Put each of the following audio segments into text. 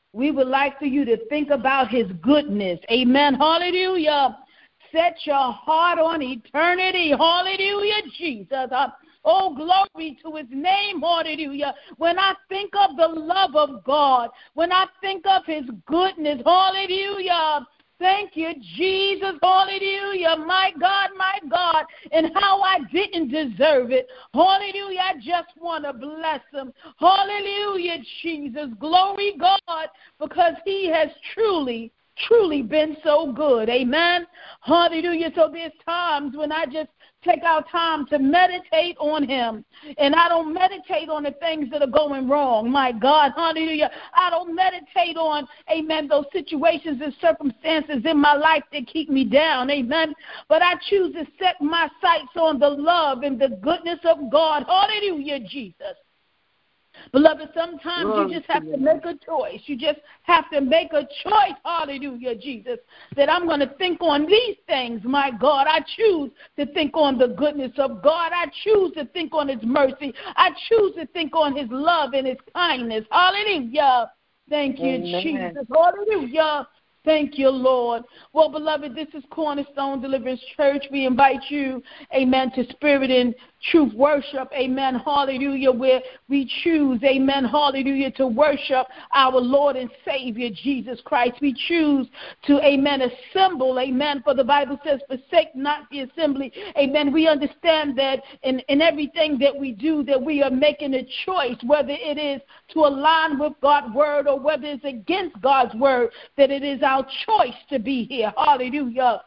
we would like for you to think about his goodness. Amen. Hallelujah. Set your heart on eternity. Hallelujah, Jesus. Oh, glory to his name. Hallelujah. When I think of the love of God, when I think of his goodness, hallelujah. Thank you, Jesus. Hallelujah. My God, and how I didn't deserve it. Hallelujah. I just want to bless him. Hallelujah, Jesus. Glory, God, because he has truly been so good. Amen. Hallelujah. So there's times when I just take our time to meditate on him. And I don't meditate on the things that are going wrong. My God, hallelujah. I don't meditate on, amen, those situations and circumstances in my life that keep me down. Amen. But I choose to set my sights on the love and the goodness of God. Hallelujah, Jesus. Beloved, sometimes you just have to make a choice. You just have to make a choice, hallelujah, Jesus, that I'm going to think on these things, my God. I choose to think on the goodness of God. I choose to think on his mercy. I choose to think on his love and his kindness. Hallelujah. Thank you, Jesus. Hallelujah. Thank you, Lord. Well, beloved, this is Cornerstone Deliverance Church. We invite you, amen, to spirit and truth worship, amen, hallelujah, where we choose, amen, hallelujah, to worship our Lord and Savior, Jesus Christ. We choose to, amen, assemble, amen, for the Bible says, forsake not the assembly, amen. We understand that in everything that we do, that we are making a choice, whether it is to align with God's word or whether it's against God's word, that it is our choice to be here, hallelujah.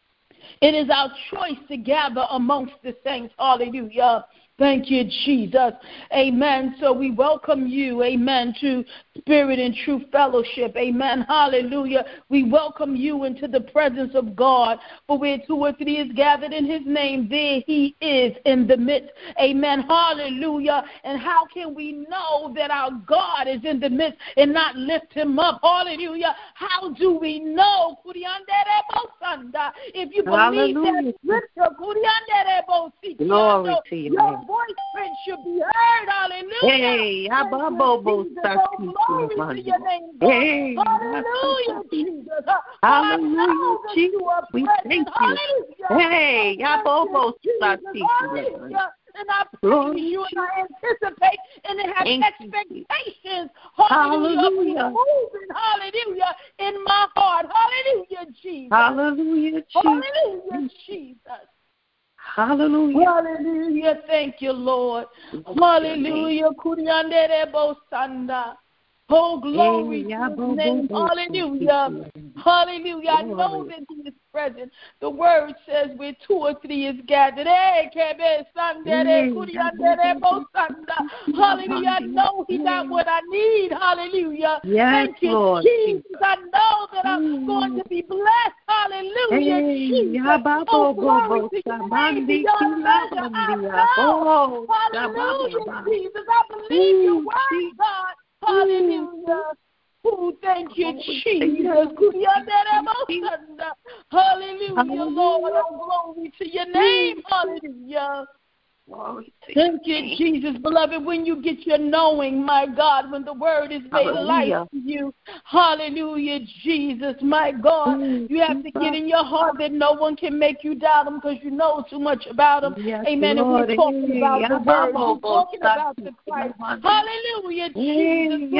It is our choice to gather amongst the saints. Hallelujah. Thank you, Jesus. Amen. So we welcome you, amen, to Spirit and Truth Fellowship. Amen. Hallelujah. We welcome you into the presence of God. For where two or three is gathered in his name, there he is in the midst. Amen. Hallelujah. And how can we know that our God is in the midst and not lift him up? Hallelujah. How do we know? If you believe that scripture, glory to you. Your voice print should be heard. Hallelujah. Hey, glory to your name, God. Hey, hallelujah, Jesus. Hallelujah, Jesus. You are We present. thank you. Hey, hallelujah. And I praise you and I anticipate and have expectations. Hallelujah. Moving, hallelujah, in my heart. Hallelujah, Jesus. Hallelujah, Jesus. Hallelujah, Jesus. Hallelujah. Hallelujah. Thank you, Lord. Hallelujah. Oh, glory to his name. Hallelujah. Hallelujah. I know that he is present. The word says where two or three is gathered. Hallelujah. I know he got what I need. Hallelujah. Yes, thank you, Lord. Jesus. I know that I'm going to be blessed. Hallelujah. Jesus. Oh, glory to your name. Beyond measure, I know. Hallelujah, Jesus. I believe your word, God. Hallelujah. Oh, thank you, Jesus. Hallelujah, Lord. Oh, glory to your name. Hallelujah. Thank you, Jesus, beloved. When you get your knowing, my God, when the word is made life to you, hallelujah, Jesus, my God, you have to get in your heart that no one can make you doubt him because you know too much about him. Yes, amen. Lord. And we're talking about the word. We're talking about the Christ. Hallelujah, Jesus.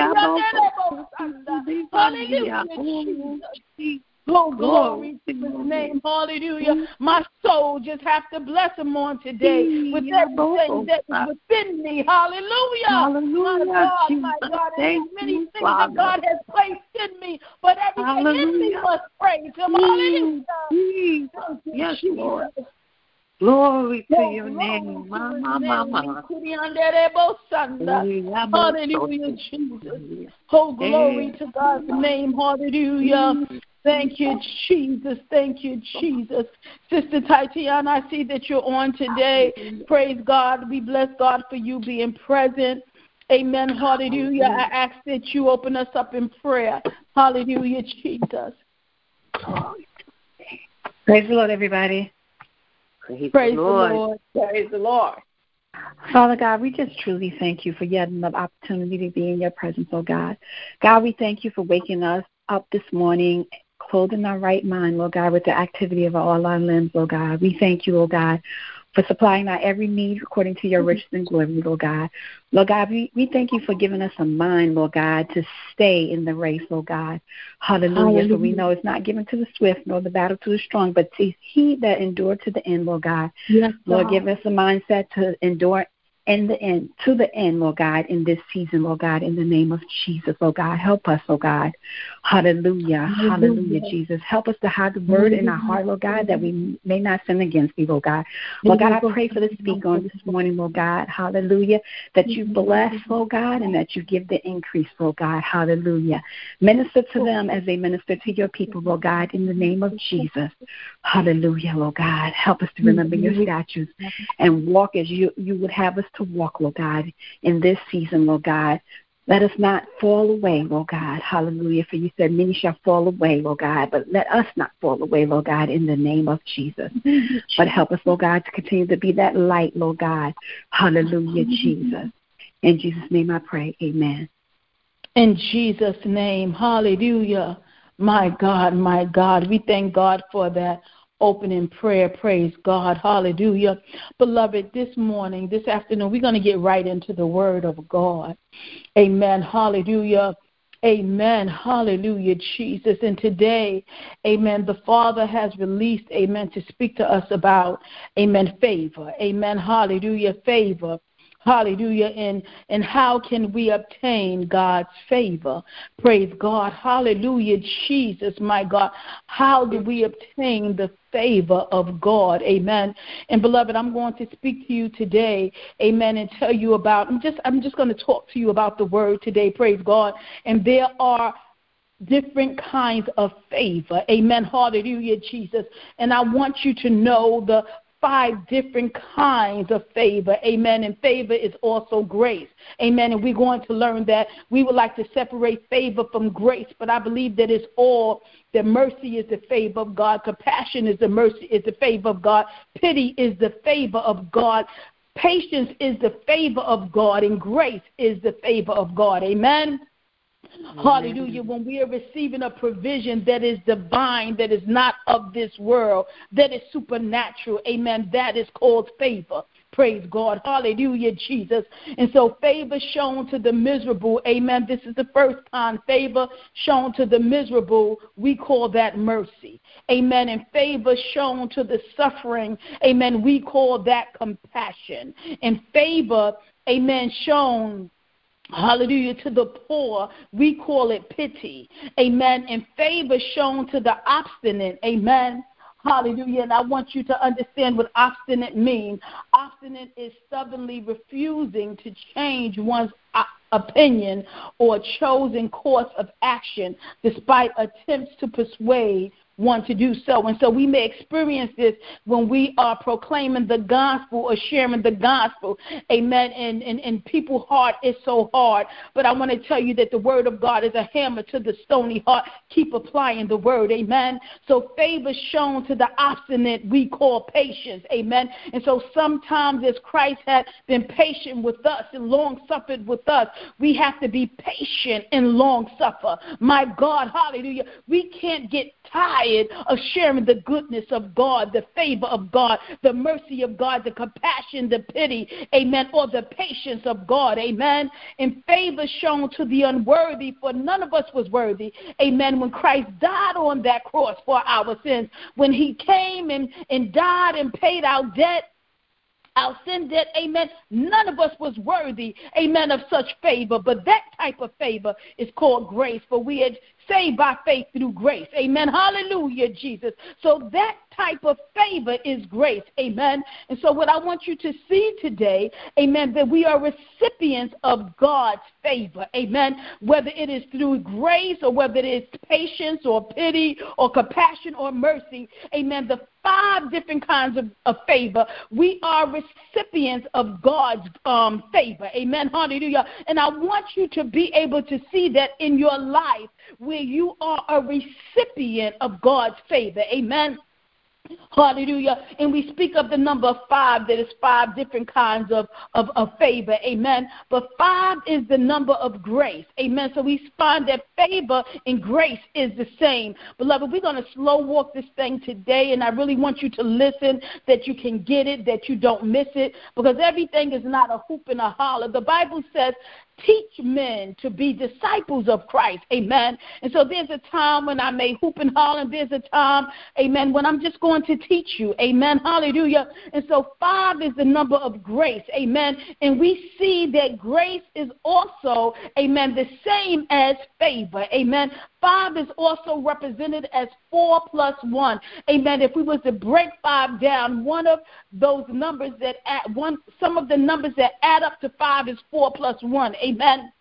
Hallelujah, Jesus. Oh, glory to his name. Hallelujah. My soul just has to bless him on today with everything that is within me. Hallelujah. Hallelujah. My God. And there's many things that God has placed in me, but everything in me must praise him. Hallelujah. Yes, Lord. Glory to your name. Mama. Hallelujah, Jesus. Oh, glory to God's name. Hallelujah. Thank you, Jesus. Thank you, Jesus. Sister Tatiana, I see that you're on today. Praise God. We bless God for you being present. Amen. Hallelujah. I ask that you open us up in prayer. Hallelujah, Jesus. Praise the Lord, everybody. Praise the Lord. Praise the Lord. Father God, we just truly thank you for yet another opportunity to be in your presence, oh God. God, we thank you for waking us up this morning, clothing our right mind, Lord God, with the activity of all our limbs, Lord God. We thank you, oh God, for supplying our every need according to your riches and glory, Lord God. Lord God, we thank you for giving us a mind, Lord God, to stay in the race, Lord God. Hallelujah. For we know it's not given to the swift nor the battle to the strong, but to he that endured to the end, Lord God. Yes, Lord, give us a mindset to endure in the end, to the end, Lord God, in this season, Lord God, in the name of Jesus, Lord God. Help us, oh God. Hallelujah. Hallelujah, Jesus. Help us to hide the word in our heart, Lord God, that we may not sin against thee, Lord God. Lord God, I pray for the speaker on this morning, Lord God. Hallelujah. That you bless, Lord God, and that you give the increase, Lord God. Hallelujah. Minister to them as they minister to your people, Lord God, in the name of Jesus. Hallelujah, Lord God. Help us to remember your statutes and walk as you would have us to walk, Lord God, in this season, Lord God. Let us not fall away, Lord God. Hallelujah. For you said many shall fall away, Lord God. But let us not fall away, Lord God, in the name of Jesus. But help us, Lord God, to continue to be that light, Lord God. Hallelujah, Jesus. In Jesus' name I pray. Amen. In Jesus' name, hallelujah. My God, we thank God for that opening prayer. Praise God, hallelujah. Beloved, this afternoon, we're going to get right into the word of God. Amen, hallelujah. Amen, hallelujah, Jesus. And today, amen, the Father has released, amen, to speak to us about, amen, favor. Amen, hallelujah, favor. Hallelujah. And how can we obtain God's favor? Praise God. Hallelujah. Jesus, my God. How do we obtain the favor of God? Amen. And beloved, I'm going to speak to you today. Amen. And tell you about, I'm just going to talk to you about the word today. Praise God. And there are different kinds of favor. Amen. Hallelujah, Jesus. And I want you to know the 5 different kinds of favor. Amen. And favor is also grace. Amen. And we're going to learn that. We would like to separate favor from grace, but I believe that it's all that mercy is the favor of God. Compassion is the favor of God. Pity is the favor of God. Patience is the favor of God. And grace is the favor of God. Amen. Hallelujah. When we are receiving a provision that is divine, that is not of this world, that is supernatural, amen, that is called favor. Praise God. Hallelujah, Jesus. And so favor shown to the miserable, amen, this is the first kind. Favor shown to the miserable, we call that mercy. Amen. And favor shown to the suffering, amen, we call that compassion. And favor, amen, shown, hallelujah, to the poor, we call it pity. Amen. And favor shown to the obstinate. Amen. Hallelujah. And I want you to understand what obstinate means. Obstinate is stubbornly refusing to change one's opinion or chosen course of action despite attempts to persuade one to do so. And so we may experience this when we are proclaiming the gospel or sharing the gospel. Amen. And people's heart is so hard. But I want to tell you that the word of God is a hammer to the stony heart. Keep applying the word. Amen. So favor shown to the obstinate we call patience. Amen. And so sometimes as Christ had been patient with us and long suffered with us, we have to be patient and long suffer. My God, hallelujah. We can't get tired of sharing the goodness of God, the favor of God, the mercy of God, the compassion, the pity, amen, or the patience of God, amen. And favor shown to the unworthy, for none of us was worthy, amen, when Christ died on that cross for our sins, when he came and died and paid our debt, our sin debt, amen. None of us was worthy, amen, of such favor. But that type of favor is called grace, for we are saved by faith through grace. Amen. Hallelujah, Jesus. So that type of favor is grace. Amen. And so what I want you to see today, amen, that we are recipients of God's favor. Amen. Whether it is through grace or whether it is patience or pity or compassion or mercy. Amen. The 5 different kinds of favor. We are recipients of God's favor. Amen. Hallelujah. And I want you to be able to see that in your life where you are a recipient of God's favor. Amen. Hallelujah. And we speak of the number 5, that is 5 different kinds of favor. Amen. But 5 is the number of grace. Amen. So we find that favor and grace is the same. Beloved, we're going to slow walk this thing today, and I really want you to listen, that you can get it, that you don't miss it, because everything is not a hoop and a holler. The Bible says, teach men to be disciples of Christ. Amen. And so there's a time when I may hoop and holler, and there's a time, amen, when I'm just going to teach you. Amen. Hallelujah. And so 5 is the number of grace. Amen. And we see that grace is also, amen, the same as favor. Amen. 5 is also represented as 4 plus 1. Amen. If we was to break 5 down, one of those numbers that some of the numbers that add up to 5 is 4 plus 1. Amen.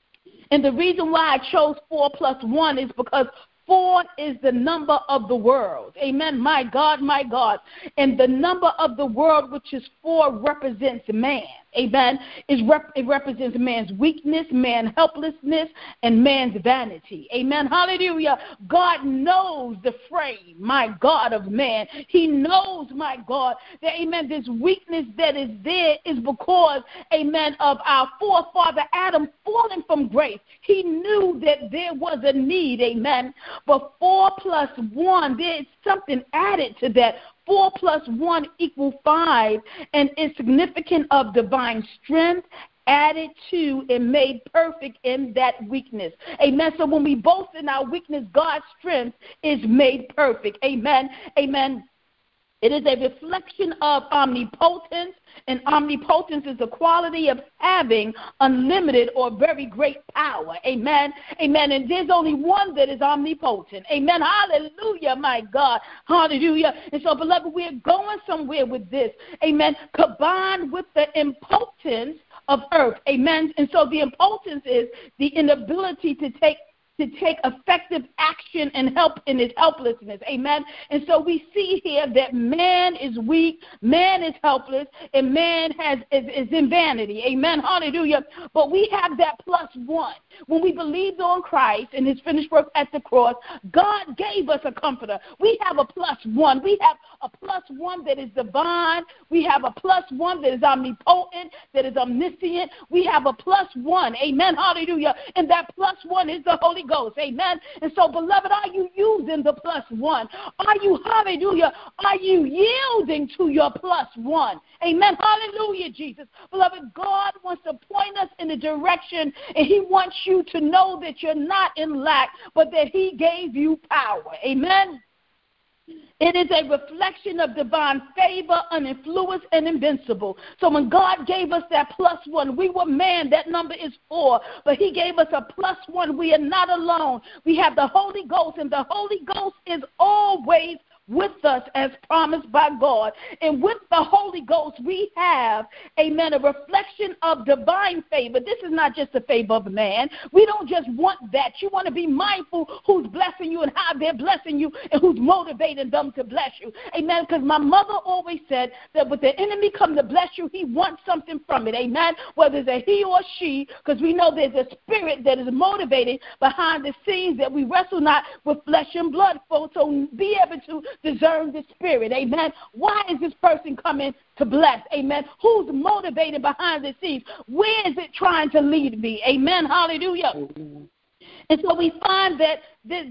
And the reason why I chose 4 plus 1 is because 4 is the number of the world. Amen. My God, my God. And the number of the world, which is 4, represents man. Amen. It represents man's weakness, man's helplessness, and man's vanity. Amen. Hallelujah. God knows the frame, my God, of man. He knows, my God, that, amen, this weakness that is there is because, amen, of our forefather Adam falling from grace. He knew that there was a need, amen. But 4 plus 1, there's something added to that. 4 plus 1 equals 5, and is significant of divine strength added to and made perfect in that weakness. Amen. So when we boast in our weakness, God's strength is made perfect. Amen. Amen. It is a reflection of omnipotence, and omnipotence is the quality of having unlimited or very great power. Amen. Amen. And there's only one that is omnipotent. Amen. Hallelujah, my God. Hallelujah. And so, beloved, we're going somewhere with this. Amen. Combined with the impotence of earth. Amen. And so the impotence is the inability to take effective action and help in his helplessness. Amen. And so we see here that man is weak, man is helpless, and man is in vanity. Amen. Hallelujah. But we have that plus 1. When we believed on Christ and his finished work at the cross, God gave us a comforter. We have a plus 1. We have a plus 1 that is divine. We have a plus 1 that is omnipotent, that is omniscient. We have a plus 1. Amen. Hallelujah. And that plus 1 is the Holy Ghost. Amen. And so, beloved, are you using the plus 1? Are you, hallelujah, are you yielding to your plus 1? Amen. Hallelujah, Jesus. Beloved, God wants to point us in the direction, and he wants you to know that you're not in lack, but that he gave you power. Amen. It is a reflection of divine favor, uninfluenced and invincible. So when God gave us that plus 1, we were man, that number is 4, but he gave us a plus 1. We are not alone. We have the Holy Ghost, and the Holy Ghost is always with us as promised by God. And with the Holy Ghost, we have, amen, a reflection of divine favor. This is not just the favor of man. We don't just want that. You want to be mindful who's blessing you and how they're blessing you and who's motivating them to bless you. Amen. Because my mother always said that when the enemy come to bless you, he wants something from it. Amen. Whether it's a he or she, because we know there's a spirit that is motivating behind the scenes, that we wrestle not with flesh and blood, folks. So be able to discern the spirit. Amen. Why is this person coming to bless? Amen. Who's motivated behind the scenes? Where is it trying to lead me? Amen. Hallelujah. Amen. And so we find that this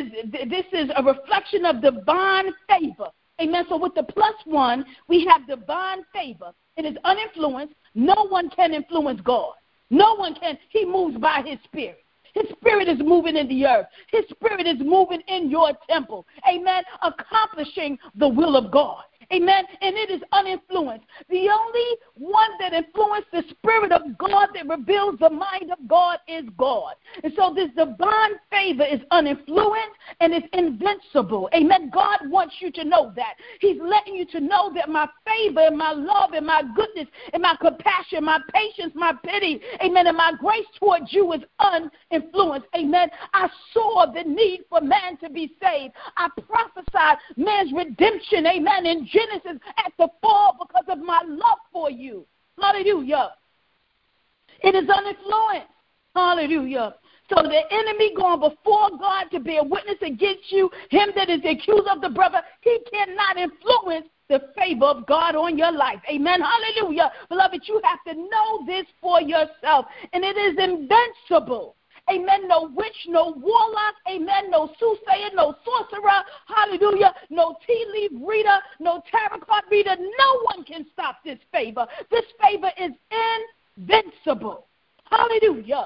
is a reflection of divine favor. Amen. So with the plus 1, we have divine favor. It is uninfluenced. No one can influence God. No one can. He moves by his spirit. His spirit is moving in the earth. His spirit is moving in your temple. Amen. Accomplishing the will of God. Amen. And it is uninfluenced. The only one that influenced the Spirit of God, that reveals the mind of God, is God. And so this divine favor is uninfluenced and it's invincible. Amen. God wants you to know that. He's letting you to know that my favor and my love and my goodness and my compassion, my patience, my pity, amen, and my grace towards you is uninfluenced. Amen. I saw the need for man to be saved. I prophesied man's redemption, amen, in Genesis at the fall because of my love for you. Hallelujah. It is uninfluenced. Hallelujah. So the enemy going before God to bear witness against you, him that is accused of the brother, he cannot influence the favor of God on your life. Amen. Hallelujah. Beloved, you have to know this for yourself. And it is invincible. Amen. No witch, no warlock. Amen. No soothsayer, no sorcerer. Hallelujah. No tea leaf reader, no tarot card reader. No one can stop this favor. This favor is invincible. Hallelujah.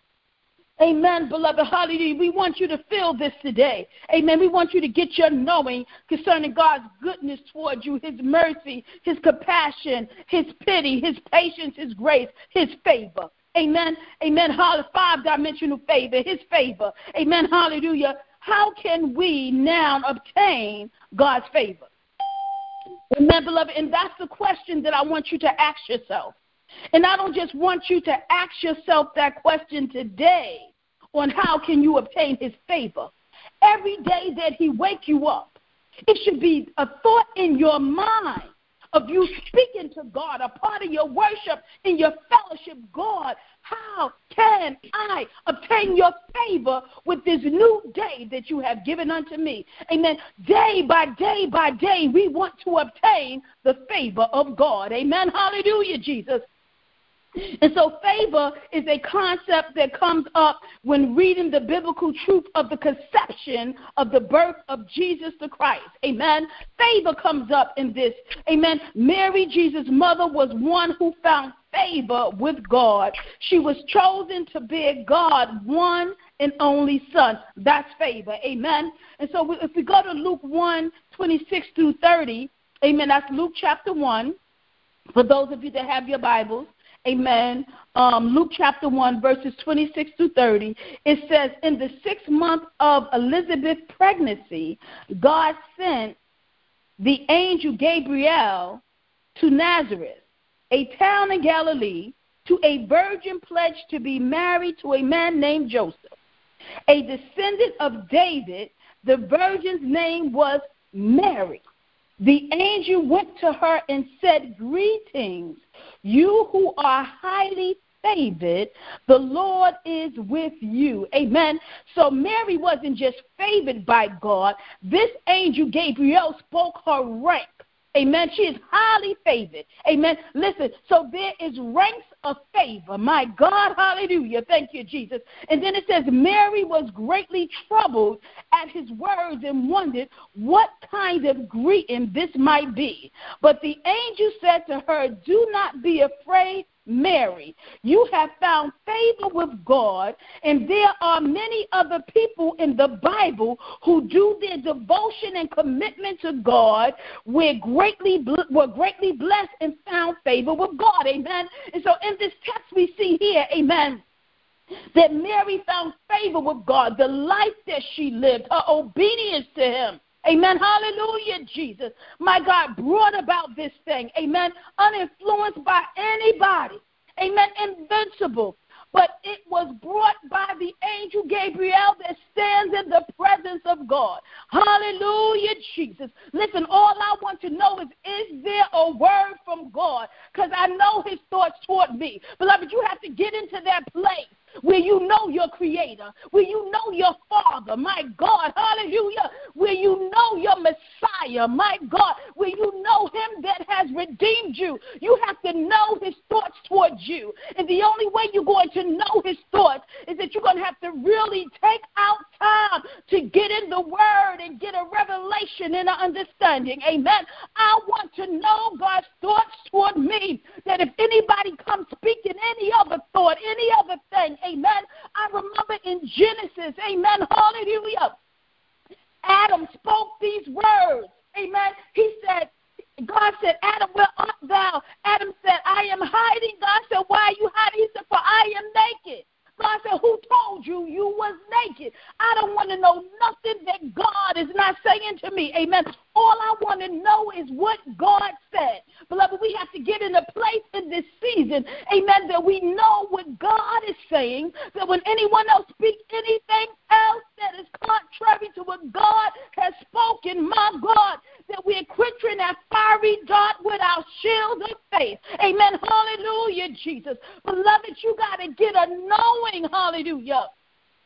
Amen, beloved. Hallelujah. We want you to feel this today. Amen. We want you to get your knowing concerning God's goodness towards you, his mercy, his compassion, his pity, his patience, his grace, his favor. Amen. Amen. Five-dimensional favor, his favor. Amen. Hallelujah. How can we now obtain God's favor? Amen, beloved. And that's the question that I want you to ask yourself. And I don't just want you to ask yourself that question today on how can you obtain his favor. Every day that he wake you up, it should be a thought in your mind of you speaking to God, a part of your worship in your fellowship. God, how can I obtain your favor with this new day that you have given unto me? Amen. Day by day by day, we want to obtain the favor of God. Amen. Hallelujah, Jesus. And so favor is a concept that comes up when reading the biblical truth of the conception of the birth of Jesus the Christ. Amen. Favor comes up in this. Amen. Mary, Jesus' mother, was one who found favor with God. She was chosen to bear God one and only son. That's favor. Amen. And so if we go to Luke 1:26-30, amen, that's Luke chapter 1, for those of you that have your Bibles. Amen. Luke chapter 1, verses 26-30, it says, in the 6th month of Elizabeth's pregnancy, God sent the angel Gabriel to Nazareth, a town in Galilee, to a virgin pledged to be married to a man named Joseph, a descendant of David. The virgin's name was Mary. The angel went to her and said, greetings, you who are highly favored, the Lord is with you. Amen. So Mary wasn't just favored by God. This angel Gabriel spoke her rank. Amen. She is highly favored. Amen. Listen, so there is ranks of favor. My God, hallelujah. Thank you, Jesus. And then it says, Mary was greatly troubled at his words and wondered what kind of greeting this might be. But the angel said to her, do not be afraid, Mary. You have found favor with God, and there are many other people in the Bible who do their devotion and commitment to God were greatly blessed and found favor with God. Amen. And so in this text we see here, amen, that Mary found favor with God, the life that she lived, her obedience to him. Amen. Hallelujah, Jesus. My God brought about this thing. Amen. Uninfluenced by anybody. Amen. Invincible. But it was brought by the angel Gabriel that stands in the presence of God. Hallelujah, Jesus. Listen, all I want to know is there a word from God? Because I know his thoughts toward me. Beloved, you have to get into that place where you know your creator, where you know your father, my God, hallelujah, where you know your Messiah, my God, where you know him that has redeemed you. You have to know his thoughts towards you. And the only way you're going to know his thoughts is that you're going to have to really take out time to get in the word and get a revelation and an understanding. Amen. I want to know God's thoughts toward me, that if anybody comes speaking any other thought, any other thing, amen. I remember in Genesis, amen, hallelujah, Adam spoke these words, amen. He said, God said, Adam, where art thou? Adam said, I am hiding. God said, why are you hiding? He said, for I am naked. God said, who told you you was naked? I don't want to know nothing that God is not saying to me. Amen. All I want to know is what God said. Beloved, we have to get in a place in this season, amen, that we know what God is saying, that when anyone else speaks anything else that is contrary to what God has spoken, my God, that we're quenching that fiery dart with our shield of faith. Amen. Hallelujah, Jesus. Beloved, you got to get a knowing, hallelujah,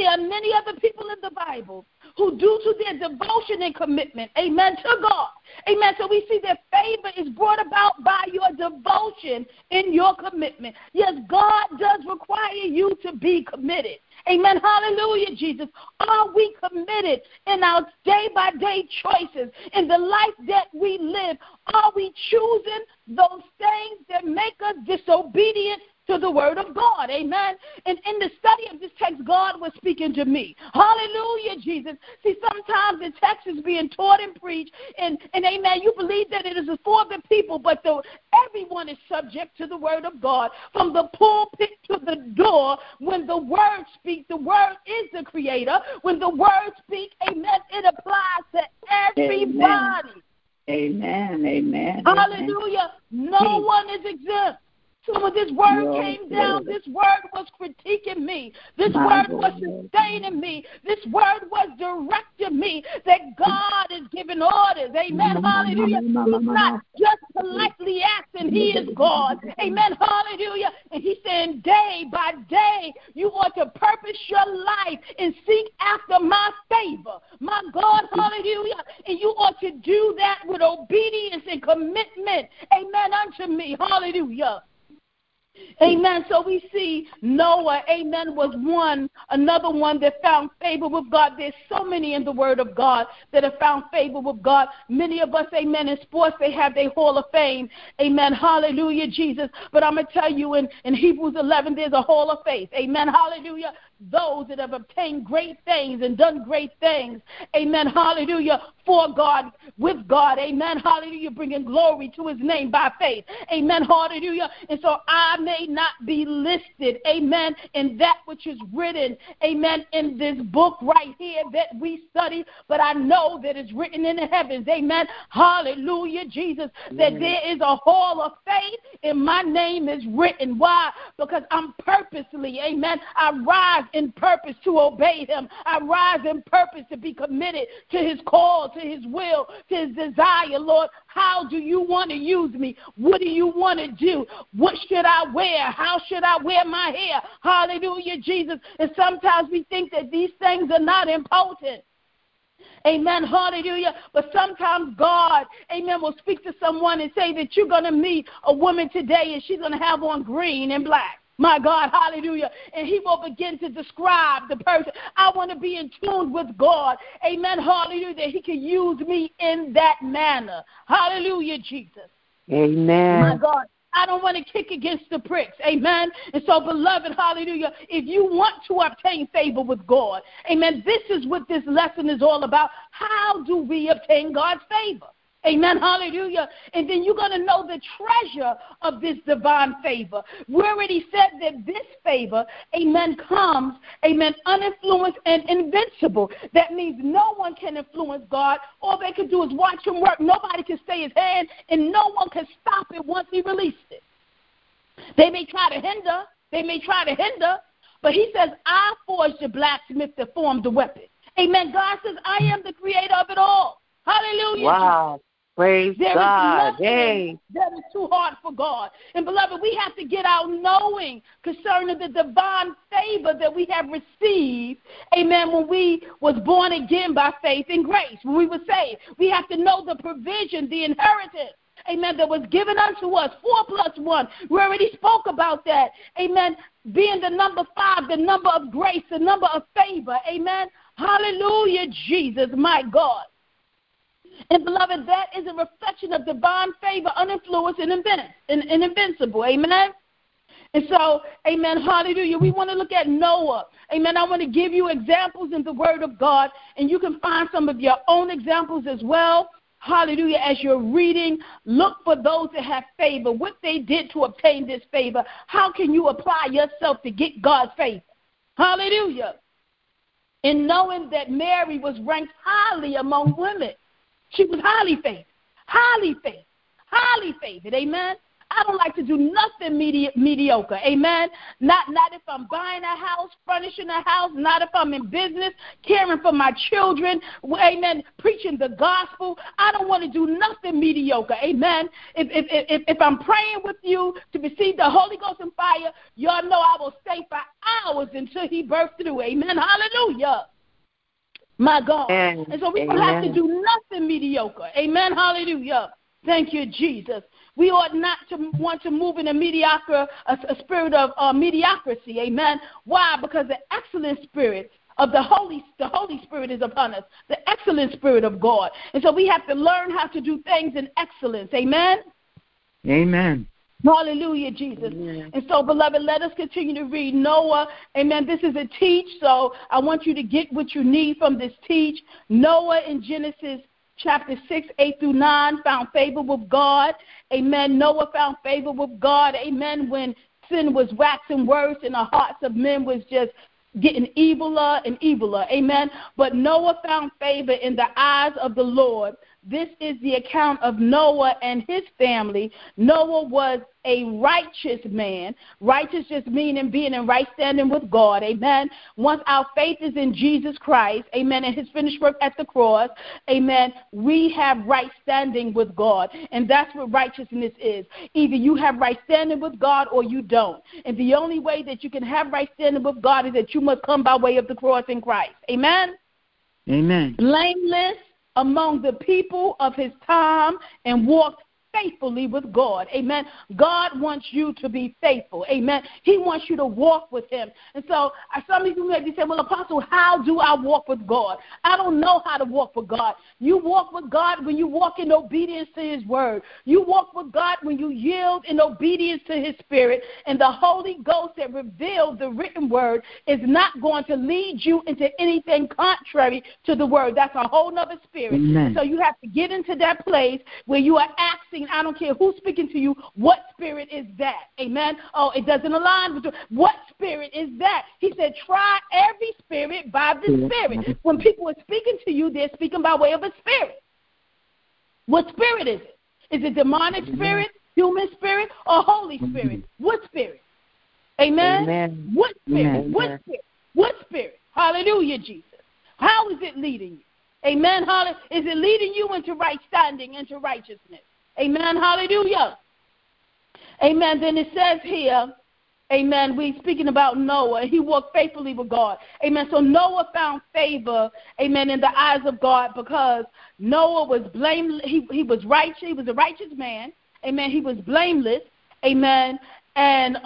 there are many other people in the Bible who, due to their devotion and commitment, amen, to God, amen, so we see that favor is brought about by your devotion and your commitment. Yes, God does require you to be committed. Amen. Hallelujah, Jesus. Are we committed in our day-by-day choices, in the life that we live? Are we choosing those things that make us disobedient to the word of God? Amen. And in the study of this text, God was speaking to me. Hallelujah, Jesus. See, sometimes the text is being taught and preached, and amen, you believe that it is for the people, but everyone is subject to the word of God. From the pulpit to the door, when the word speaks, the word is the creator. When the word speaks, amen, it applies to everybody. Amen. Amen. Hallelujah. No one is exempt. So when this word came down, this word was critiquing me. This word was sustaining me. This word was directing me that God is giving orders. Amen. Hallelujah. He's not just politely acting. He is God. Amen. Hallelujah. And he's saying day by day, you ought to purpose your life and seek after my favor. My God. Hallelujah. And you ought to do that with obedience and commitment. Amen. Unto me. Hallelujah. Amen. So we see Noah, amen, was another one that found favor with God. There's so many in the word of God that have found favor with God. Many of us, amen, in sports, they have their hall of fame. Amen. Hallelujah, Jesus. But I'm going to tell you in Hebrews 11, there's a hall of faith. Amen. Hallelujah. Those that have obtained great things and done great things. Amen. Hallelujah. For God, with God. Amen. Hallelujah. Bringing glory to his name by faith. Amen. Hallelujah. And so I may not be listed, amen, in that which is written, amen, in this book right here that we study, but I know that it's written in the heavens. Amen. Hallelujah, Jesus, that there is a hall of faith and my name is written. Why? Because I'm purposely, amen, I rise in purpose to obey him. I rise in purpose to be committed to his call, to his will, to his desire. Lord, how do you want to use me? What do you want to do? What should I wear? How should I wear my hair? Hallelujah, Jesus. And sometimes we think that these things are not important. Amen. Hallelujah. But sometimes God, amen, will speak to someone and say that you're going to meet a woman today and she's going to have on green and black. My God, hallelujah. And he will begin to describe the person. I want to be in tune with God. Amen, hallelujah, that he can use me in that manner. Hallelujah, Jesus. Amen. My God, I don't want to kick against the pricks. Amen. And so, beloved, hallelujah, if you want to obtain favor with God, amen, this is what this lesson is all about. How do we obtain God's favor? Amen, hallelujah. And then you're going to know the treasure of this divine favor. We already said that this favor, amen, comes, amen, uninfluenced and invincible. That means no one can influence God. All they can do is watch him work. Nobody can stay his hand, and no one can stop it once he released it. They may try to hinder, but he says, I forged the blacksmith that formed the weapon. Amen. God says, I am the creator of it all. Hallelujah. Wow. Praise God. Hey. That is too hard for God. And beloved, we have to get out knowing concerning the divine favor that we have received, amen, when we was born again by faith and grace, when we were saved. We have to know the provision, the inheritance, amen, that was given unto us, 4 + 1. We already spoke about that, amen, being the number 5, the number of grace, the number of favor, amen. Hallelujah, Jesus, my God. And, beloved, that is a reflection of divine favor, uninfluenced and invincible. Amen? And so, amen, hallelujah, we want to look at Noah. Amen, I want to give you examples in the Word of God, and you can find some of your own examples as well. Hallelujah, as you're reading, look for those that have favor, what they did to obtain this favor. How can you apply yourself to get God's favor? Hallelujah. And knowing that Mary was ranked highly among women. She was highly favored, amen. I don't like to do nothing mediocre. Amen. Not if I'm buying a house, furnishing a house, not if I'm in business, caring for my children, amen, preaching the gospel. I don't want to do nothing mediocre. Amen. If I'm praying with you to receive the Holy Ghost and fire, y'all know I will stay for hours until he bursts through. Amen. Hallelujah. My God. And so we don't have to do nothing mediocre. Amen. Hallelujah. Thank you, Jesus. We ought not to want to move in a spirit of mediocrity. Amen. Why? Because the excellent spirit of the Holy Spirit is upon us, the excellent Spirit of God. And so we have to learn how to do things in excellence. Amen. Amen. Hallelujah, Jesus. Amen. And so, beloved, let us continue to read Noah. Amen. This is a teach, so I want you to get what you need from this teach. Noah in Genesis chapter 6, 8 through 9 found favor with God. Amen. Noah found favor with God. Amen. When sin was waxing worse and the hearts of men was just getting eviler and eviler. Amen. But Noah found favor in the eyes of the Lord. This is the account of Noah and his family. Noah was a righteous man. Righteous just meaning being in right standing with God. Amen. Once our faith is in Jesus Christ, amen, and his finished work at the cross, amen, we have right standing with God. And that's what righteousness is. Either you have right standing with God or you don't. And the only way that you can have right standing with God is that you must come by way of the cross in Christ. Amen. Amen. Blameless among the people of his time and walked faithfully with God. Amen. God wants you to be faithful. Amen. He wants you to walk with him. And so some of you may be saying, well, Apostle, how do I walk with God? I don't know how to walk with God. You walk with God when you walk in obedience to his word. You walk with God when you yield in obedience to his spirit. And the Holy Ghost that revealed the written word is not going to lead you into anything contrary to the word. That's a whole nother spirit. So you have to get into that place where you are asking, I don't care who's speaking to you, what spirit is that? Amen. Oh, it doesn't align with what spirit is that? He said, try every spirit by the spirit. When people are speaking to you, they're speaking by way of a spirit. What spirit is it? Is it demonic spirit, human spirit, or Holy Spirit? What spirit? Amen. What spirit? What spirit? What spirit? Hallelujah, Jesus. How is it leading you? Amen. Is it leading you into right standing, into righteousness? Amen. Hallelujah. Amen. Then it says here, amen, we're speaking about Noah. He walked faithfully with God. Amen. So Noah found favor, amen, in the eyes of God because Noah was blameless. He was righteous. He was a righteous man. Amen. He was blameless. Amen. And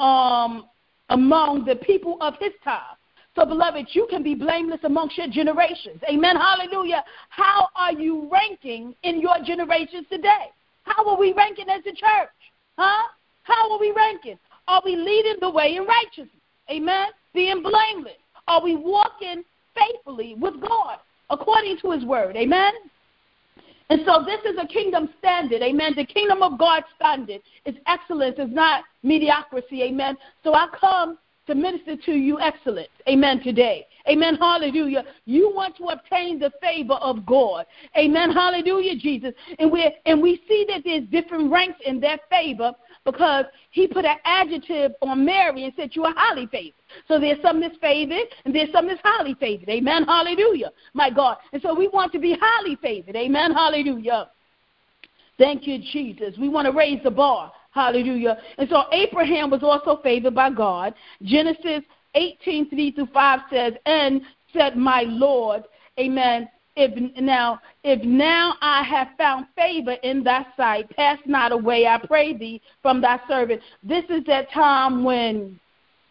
among the people of his time. So, beloved, you can be blameless amongst your generations. Amen. Hallelujah. How are you ranking in your generations today? How are we ranking as a church? Huh? How are we ranking? Are we leading the way in righteousness? Amen. Being blameless. Are we walking faithfully with God according to his word? Amen. And so this is a kingdom standard. Amen. The kingdom of God standard is excellence. It's not mediocrity. Amen. So I come to minister to you excellence. Amen. Today. Amen. Hallelujah. You want to obtain the favor of God. Amen. Hallelujah, Jesus. And we see that there's different ranks in that favor because he put an adjective on Mary and said you are highly favored. So there's some that's favored and there's some that's highly favored. Amen. Hallelujah. My God. And so we want to be highly favored. Amen. Hallelujah. Thank you, Jesus. We want to raise the bar. Hallelujah. And so Abraham was also favored by God. Genesis 18:3-5 says, and said, my Lord, amen, if now I have found favor in thy sight, pass not away, I pray thee, from thy servant. This is that time when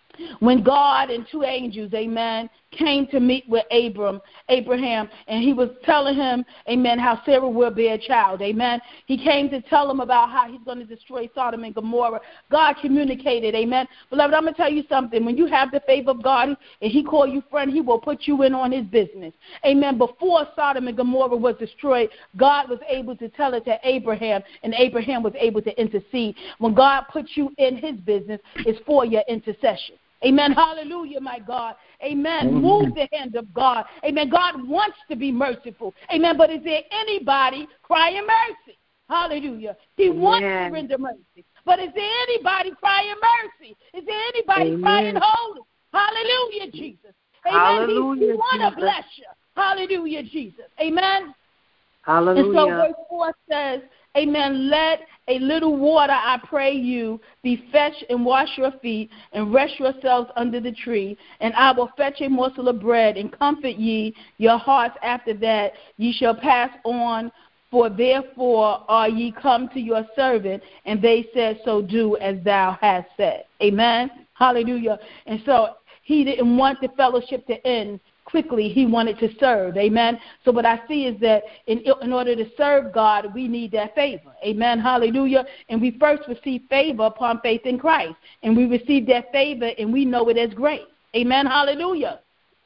God and two angels, amen, came to meet with Abraham, and he was telling him, amen, how Sarah will bear a child, amen. He came to tell him about how he's going to destroy Sodom and Gomorrah. God communicated, amen. Beloved, I'm going to tell you something. When you have the favor of God and he call you friend, he will put you in on his business, amen. Before Sodom and Gomorrah was destroyed, God was able to tell it to Abraham, and Abraham was able to intercede. When God puts you in his business, it's for your intercession. Amen. Hallelujah, my God. Amen. Move the hand of God. Amen. God wants to be merciful. Amen. But is there anybody crying mercy? Hallelujah. He wants to render mercy. But is there anybody crying mercy? Is there anybody crying holy? Hallelujah, Jesus. Amen. Hallelujah, he want to bless you. Hallelujah, Jesus. Amen. Hallelujah. And so verse 4 says, amen, let a little water, I pray you, be fetched and wash your feet and rest yourselves under the tree. And I will fetch a morsel of bread and comfort ye your hearts. After that ye shall pass on, for therefore are ye come to your servant. And they said, so do as thou hast said. Amen. Hallelujah. And so he didn't want the fellowship to end quickly. He wanted to serve. Amen. So what I see is that in order to serve God, we need that favor. Amen. Hallelujah. And we first receive favor upon faith in Christ. And we receive that favor and we know it as grace. Amen. Hallelujah.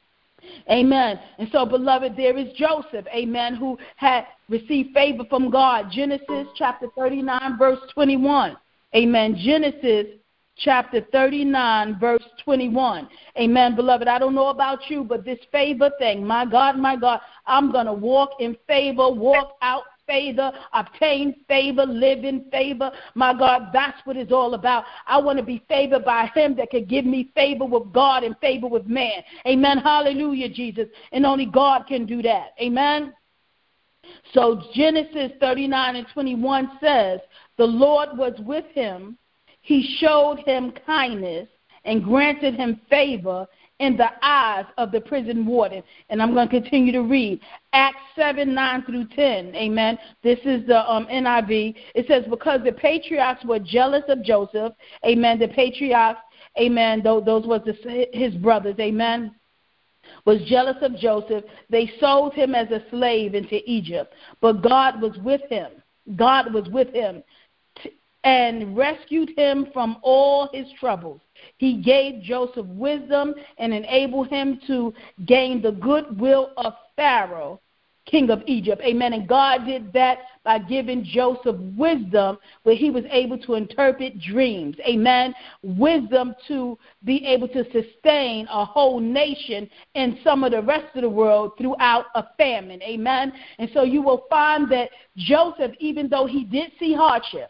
Amen. And so, beloved, there is Joseph, amen, who had received favor from God. Genesis chapter 39, verse 21. Amen. Genesis chapter 39, verse 21. Amen, beloved. I don't know about you, but this favor thing, my God, I'm going to walk in favor, walk out favor, obtain favor, live in favor. My God, that's what it's all about. I want to be favored by him that can give me favor with God and favor with man. Amen. Hallelujah, Jesus. And only God can do that. Amen. So Genesis 39 and 21 says, the Lord was with him. He showed him kindness and granted him favor in the eyes of the prison warden. And I'm going to continue to read Acts 7, 9 through 10. Amen. This is the NIV. It says, because the patriarchs were jealous of Joseph. Amen. The patriarchs, amen, those were his brothers. Amen. Was jealous of Joseph. They sold him as a slave into Egypt. But God was with him. God was with him and rescued him from all his troubles. He gave Joseph wisdom and enabled him to gain the goodwill of Pharaoh, king of Egypt. Amen. And God did that by giving Joseph wisdom where he was able to interpret dreams. Amen. Wisdom to be able to sustain a whole nation and some of the rest of the world throughout a famine. Amen. And so you will find that Joseph, even though he did see hardship,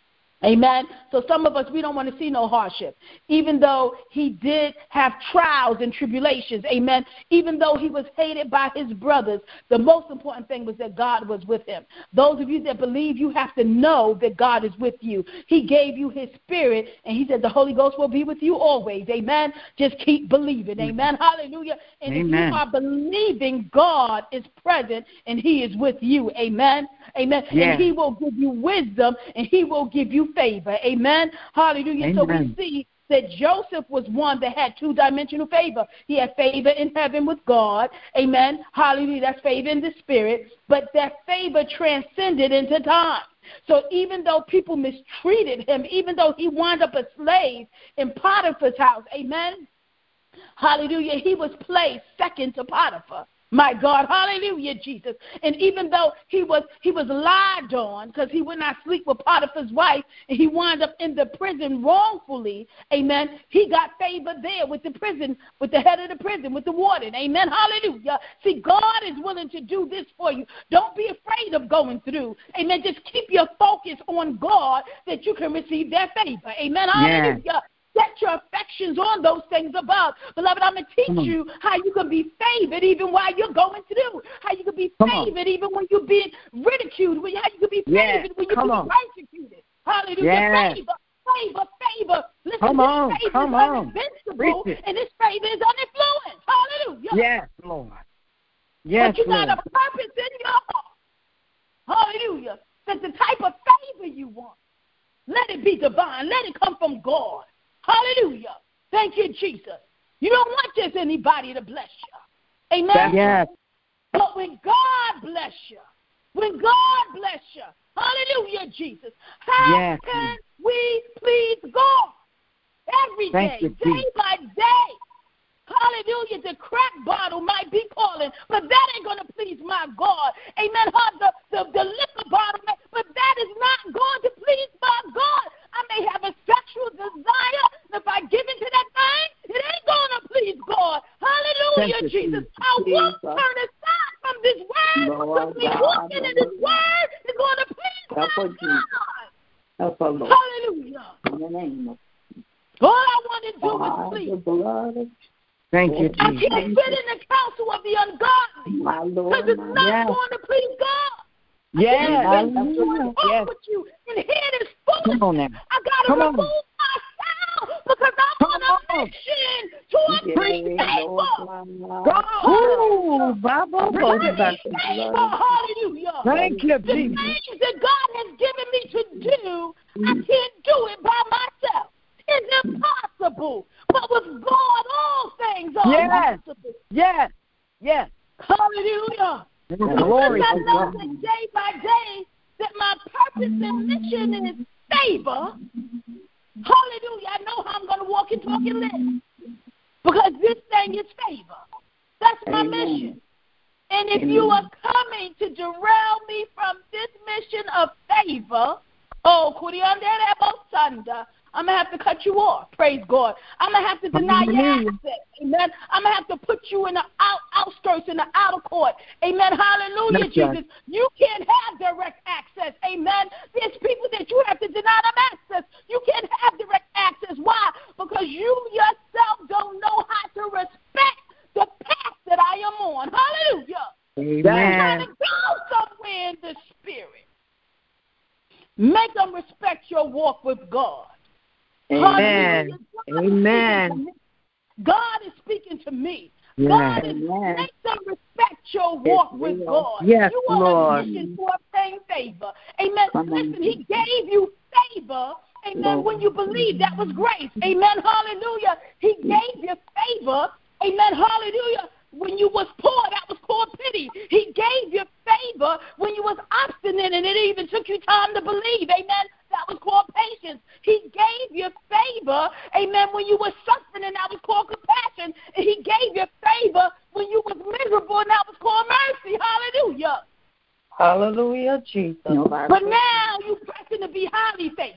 amen. So some of us, we don't want to see no hardship. Even though he did have trials and tribulations, amen. Even though he was hated by his brothers, the most important thing was that God was with him. Those of you that believe, you have to know that God is with you. He gave you his spirit, and he said the Holy Ghost will be with you always, amen. Just keep believing, amen. Hallelujah. And amen. If you are believing, God is present, and he is with you, amen. Amen. Yeah. And he will give you wisdom, and he will give you favor. Amen. Hallelujah. Amen. So we see that Joseph was one that had two-dimensional favor. He had favor in heaven with God. Amen. Hallelujah. That's favor in the spirit. But that favor transcended into time. So even though people mistreated him, even though he wound up a slave in Potiphar's house, amen. Hallelujah. He was placed second to Potiphar. My God, hallelujah, Jesus. And even though he was lied on because he would not sleep with Potiphar's wife and he wound up in the prison wrongfully, amen, he got favor there with the prison, with the head of the prison, with the warden, amen, hallelujah. See, God is willing to do this for you. Don't be afraid of going through, amen. Just keep your focus on God that you can receive that favor, amen, hallelujah. Yeah. Set your affections on those things above. Beloved, I'm going to teach you how you can be favored even while you're going through. How you can be favored even when you're being ridiculed. How you can be favored when you're being persecuted. Hallelujah. Yeah. Favor. Listen, this favor is invincible, and this favor is uninfluenced. Hallelujah. Yes, Lord. Yes, but you got a purpose in your heart. Hallelujah. That's the type of favor you want. Let it be divine. Let it come from God. Hallelujah. Thank you, Jesus. You don't want just anybody to bless you. Amen? Yes. But when God bless you, hallelujah, Jesus, how can we please God? Every day, day by day. Hallelujah. The crack bottle might be calling, but that ain't going to please my God. Amen. The liquor bottle, but that is not going to please my God. I may have a sexual desire, and if I give into that thing, it ain't going to please God. Hallelujah, Jesus. I won't turn aside from this word, because me walking in this word is going to please my God. Help us, Lord. Hallelujah. In the name of All I want to do is please. the blood of Thank you, I Jesus. can't sit in the council of the ungodly my Lord. because it's not going to please God. Yes. I'm going to talk Yes. with you and hear this foolishness. Come on now. I got to Come on. remove myself because I'm on a mission to obtain favor. Ooh, Baba. Hallelujah. Thank you, The Jesus. things that God has given me to do, I can't do it by myself. It's impossible. But with God, all things are Yes. possible. Yes. Yes. Hallelujah. Glory Because I to know God. that day by day that my purpose and mission is favor. Hallelujah. I know how I'm going to walk and talk and live. Because this thing is favor. That's my mission. And if you are coming to derail me from this mission of favor, I'm going to have to cut you off. Praise God. I'm going to have to deny your access. Amen. I'm going to have to put you in the outskirts, in the outer court. Amen. Hallelujah, That's Jesus. right. You can't have direct access. Amen. There's people that you have to deny them access. You can't have direct access. Why? Because you yourself don't know how to respect the path that I am on. Hallelujah. Amen. You got to go somewhere in the spirit. Make them respect your walk with God. Amen. Hallelujah. Amen. God is speaking to me. Yes. God is make them respect your walk with God. Yes, you are Lord. a mission to obtain favor. Amen. Listen, He gave you favor. Amen. When you believe, that was grace. Amen. Hallelujah. He gave you favor. Amen. Hallelujah. When you was poor, that was called pity. He gave you favor when you was obstinate and it even took you time to believe. Amen. That was called patience. He gave you favor, amen, when you were suffering, and that was called compassion. And He gave you favor when you was miserable, and that was called mercy. Hallelujah. Hallelujah, Jesus. But now you're pressing to be highly favored.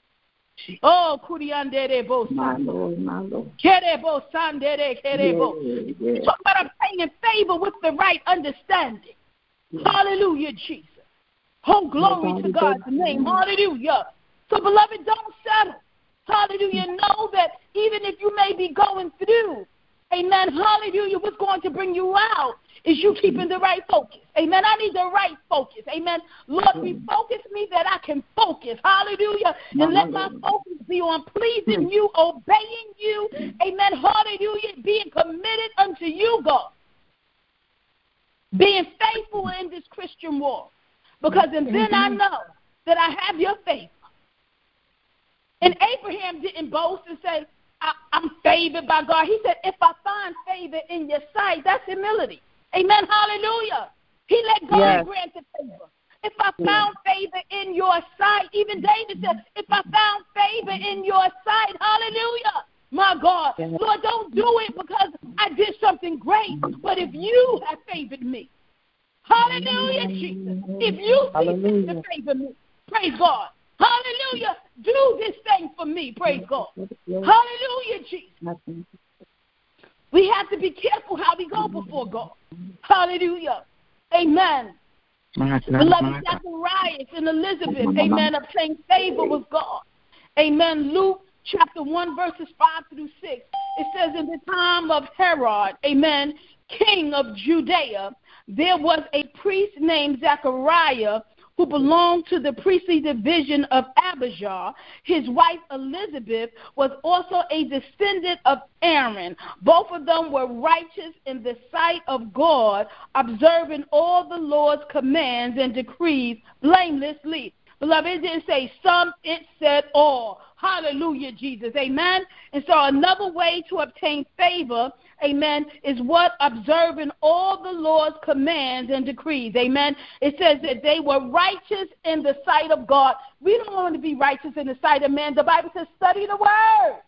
Oh, Kuriandere Bo My Lord, my Lord. Kerebo Sandere Kerebo. Yes. Talk about obtaining favor with the right understanding. Hallelujah, Jesus. Oh, glory to God's name. Hallelujah. So, beloved, don't settle. Hallelujah. Know that even if you may be going through, amen, hallelujah, what's going to bring you out is you keeping the right focus. Amen. I need the right focus. Amen. Lord, refocus me that I can focus. Hallelujah. And let my focus be on pleasing you, obeying you. Amen. Hallelujah. Being committed unto you, God. Being faithful in this Christian walk. Because and then I know that I have your favor. And Abraham didn't boast and say, I'm favored by God. He said, if I find favor in your sight, that's humility. Amen. Hallelujah. He let God grant the favor. If I found favor in your sight, even David said, if I found favor in your sight, hallelujah. My God, Lord, don't do it because I did something great, but if you have favored me, hallelujah, Jesus, if you see to favor me, praise God, hallelujah, do this thing for me, praise God, hallelujah, Jesus. We have to be careful how we go before God, hallelujah, amen. Beloved Zacharias and Elizabeth, amen, obtained favor with God, amen. Luke chapter 1, verses 5 through 6, it says, in the time of Herod, amen, king of Judea, there was a priest named Zachariah who belonged to the priestly division of Abijah. His wife Elizabeth was also a descendant of Aaron. Both of them were righteous in the sight of God, observing all the Lord's commands and decrees blamelessly. Beloved, it didn't say some, it said all. Hallelujah, Jesus. Amen. And so another way to obtain favor, amen, is what? Observing all the Lord's commands and decrees. Amen. It says that they were righteous in the sight of God. We don't want to be righteous in the sight of man. The Bible says study the word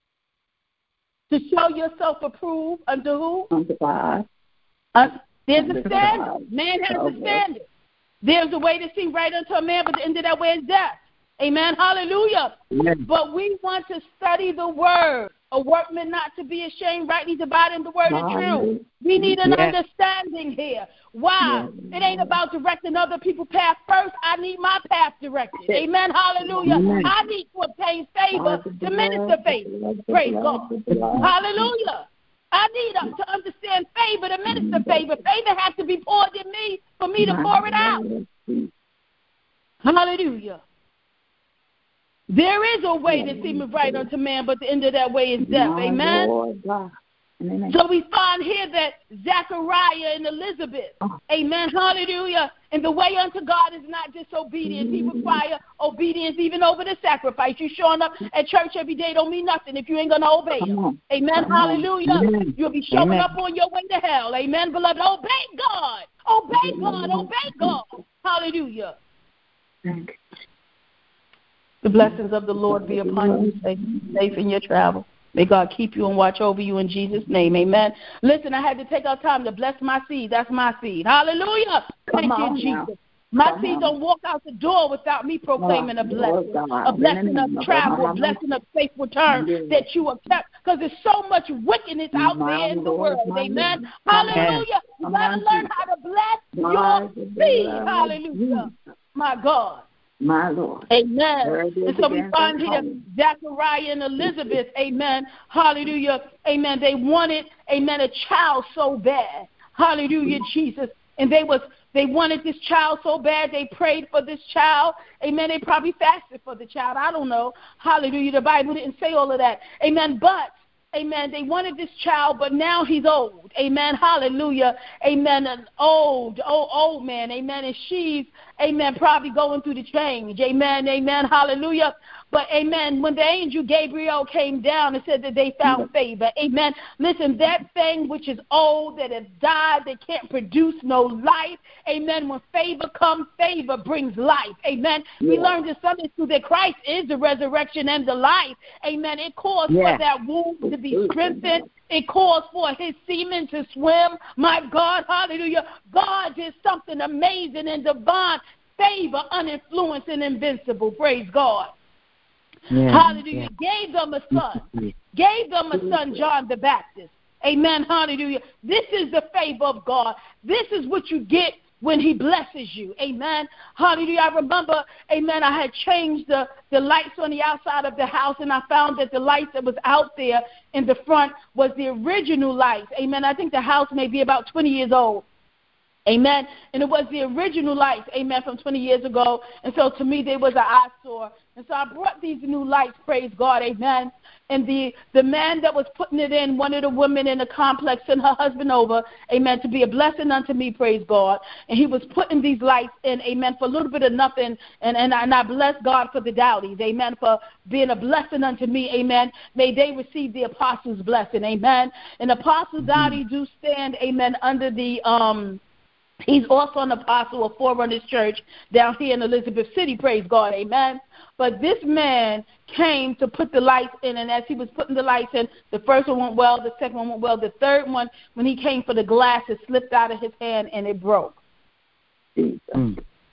to show yourself approved unto who? Unto God. There's a standard. Man has a standard. There's a way to see right unto a man, but the end of that way is death. Amen. Hallelujah. Amen. But we want to study the word. A workman not to be ashamed, rightly dividing the word of truth. We need an understanding here. Why? It ain't about directing other people's path first. I need my path directed. Amen. Hallelujah. I need to obtain favor to minister favor. Praise God. Hallelujah. I need to understand favor to minister favor. Favor has to be poured in me for me to pour it out. Hallelujah. There is a way that seemeth right unto man, but the end of that way is death. Amen? So we find here that Zechariah and Elizabeth, amen, hallelujah, and the way unto God is not disobedience. He requires obedience even over the sacrifice. You showing up at church every day don't mean nothing if you ain't going to obey him. Amen, hallelujah. You'll be showing up on your way to hell. Amen, beloved. Obey God. Obey God. Obey God. Hallelujah. The blessings of the Lord be upon you, safe in your travel. May God keep you and watch over you in Jesus' name. Amen. Listen, I had to take out time to bless my seed. That's my seed. Hallelujah. Thank you, Jesus. My seed don't walk out the door without me proclaiming a blessing of travel, a blessing of safe return that you have kept. Because there's so much wickedness out there in the world. Amen. Hallelujah. You got to learn how to bless your seed. Hallelujah. My God. My Lord. Amen. And so we find here Zechariah and Elizabeth, amen, hallelujah, amen. They wanted, amen, a child so bad. Hallelujah, Jesus. And they wanted this child so bad, they prayed for this child. Amen. They probably fasted for the child. I don't know. Hallelujah. The Bible didn't say all of that. Amen. But amen. They wanted this child, but now he's old. Amen. Hallelujah. Amen. An old man. Amen. And she's, amen, probably going through the change. Amen. Amen. Hallelujah. But, amen, when the angel Gabriel came down and said that they found favor, amen, listen, that thing which is old, that has died, that can't produce no life, amen, when favor comes, favor brings life, amen. We learned in Sunday school that Christ is the resurrection and the life, amen. It calls for that womb to be strengthened. It calls for his semen to swim. My God, hallelujah. God did something amazing and divine, favor, uninfluenced and invincible. Praise God. Hallelujah. Gave them a son. Gave them a son, John the Baptist. Amen. Hallelujah. This is the favor of God. This is what you get when he blesses you. Amen. Hallelujah. I remember, amen, I had changed the lights on the outside of the house, and I found that the lights that was out there in the front was the original lights. Amen. I think the house may be about 20 years old. Amen. And it was the original lights, amen, from 20 years ago. And so to me, they was an eyesore. And so I brought these new lights, praise God, amen. And the man that was putting it in, one of the women in the complex, sent her husband over, amen, to be a blessing unto me, praise God. And he was putting these lights in, amen, for a little bit of nothing. And I bless God for the Dowdies, amen, for being a blessing unto me, amen. May they receive the apostles' blessing, amen. And Apostle Dowdy do stand, amen, under the he's also an apostle of Forerunners Church down here in Elizabeth City, praise God, amen. But this man came to put the lights in, and as he was putting the lights in, the first one went well, the second one went well. The third one, when he came for the glass, it slipped out of his hand and it broke. I'm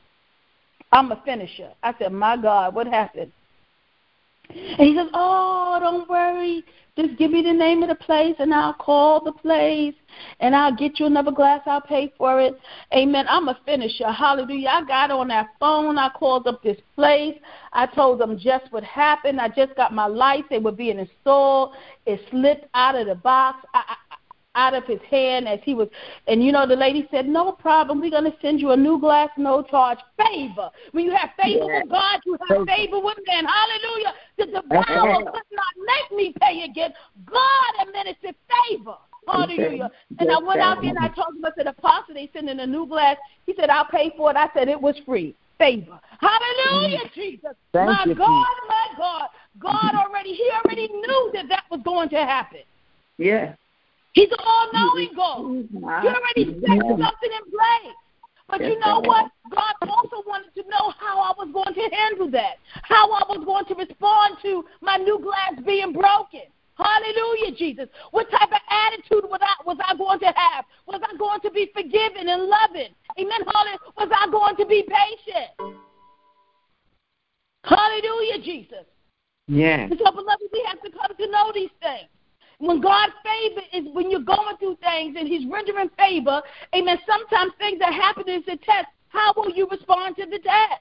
a finisher. I said, my God, what happened? And he says, oh, don't worry. Just give me the name of the place, and I'll call the place, and I'll get you another glass. I'll pay for it. Amen. I'm a finisher. Hallelujah. I got on that phone. I called up this place. I told them just what happened. I just got my lights. They were being installed. It slipped out of the box, out of his hand as he was. And, you know, the lady said, no problem. We're going to send you a new glass, no charge. Favor. When you have favor with God, you have favor with man. Hallelujah. The devourer could not make me pay again. God administered favor. Hallelujah. And I went out there and I told him, I said, Apostle, they sent in a new glass. He said, I'll pay for it. I said, it was free. Favor. Hallelujah, Jesus. My God. God already knew that was going to happen. Yeah. He's an all-knowing God. He already set something in place. But you know what? God also wanted to know how I was going to handle that, how I was going to respond to my new glass being broken. Hallelujah, Jesus. What type of attitude was I going to have? Was I going to be forgiving and loving? Amen. Hallelujah. Was I going to be patient? Hallelujah, Jesus. Yes. And so, beloved, we have to come to know these things. When God's favor is when you're going through things and he's rendering favor, amen, sometimes things that happen is a test. How will you respond to the test?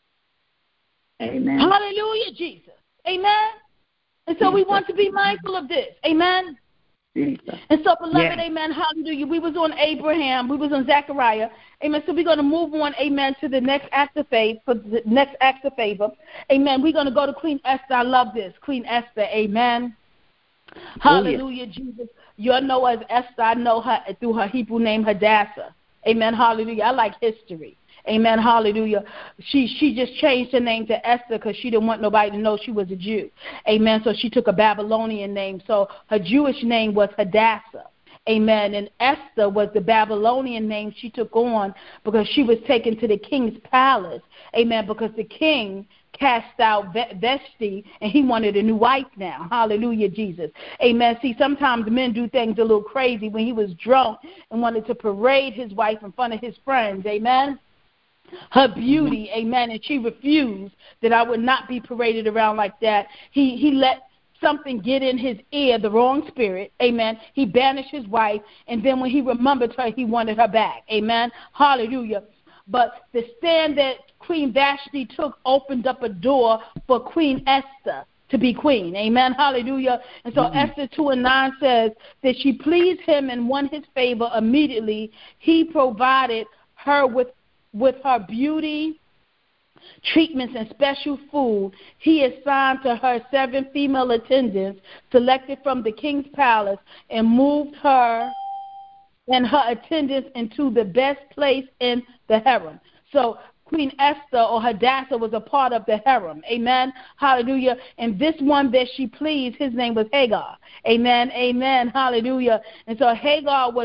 Amen. Hallelujah, Jesus. Amen. And so we want to be mindful of this. Amen. Jesus. And so, beloved, Yes. amen, hallelujah. We was on Abraham. We was on Zechariah. Amen. So we're going to move on, amen, to the next act of faith, for the next act of favor. Amen. We're going to go to Queen Esther. I love this. Queen Esther. Amen. Hallelujah, Jesus. You all know as Esther. I know her through her Hebrew name, Hadassah. Amen. Hallelujah. I like history. Amen. Hallelujah. She just changed her name to Esther because she didn't want nobody to know she was a Jew. Amen. So she took a Babylonian name. So her Jewish name was Hadassah. Amen. And Esther was the Babylonian name she took on because she was taken to the king's palace. Amen. Because the king cast out Vashti, and he wanted a new wife now. Hallelujah, Jesus. Amen. See, sometimes men do things a little crazy. When he was drunk and wanted to parade his wife in front of his friends, amen, her beauty, amen, and she refused that I would not be paraded around like that. He let something get in his ear, the wrong spirit, amen. He banished his wife, and then when he remembered her, he wanted her back, amen. Hallelujah. But the stand that Queen Vashti took opened up a door for Queen Esther to be queen. Amen. Hallelujah. And so Esther 2:9 says that she pleased him and won his favor immediately. He provided her with her beauty, treatments, and special food. He assigned to her 7 female attendants selected from the king's palace and moved her and her attendants into the best place in the harem. So Queen Esther or Hadassah was a part of the harem. Amen. Hallelujah. And this one that she pleased, his name was Hagar. Amen. Amen. Hallelujah. And so Hagar was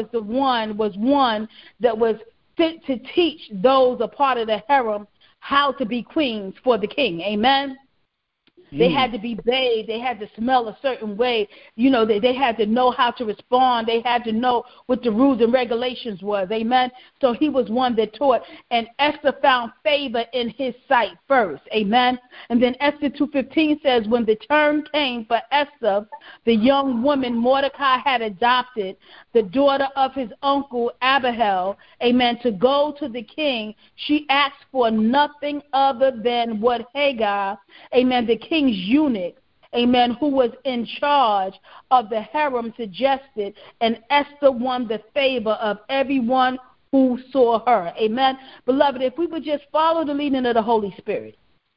one that was fit to teach those a part of the harem how to be queens for the king. Amen. They had to be bathed. They had to smell a certain way. You know, they had to know how to respond. They had to know what the rules and regulations was. Amen. So he was one that taught. And Esther found favor in his sight first. Amen. And then Esther 2:15 says, when the turn came for Esther, the young woman Mordecai had adopted, the daughter of his uncle Abihail, amen, to go to the king, she asked for nothing other than what Hagar, amen, the king's eunuch, amen, who was in charge of the harem suggested, and Esther won the favor of everyone who saw her. Amen. Beloved, if we would just follow the leading of the Holy Spirit,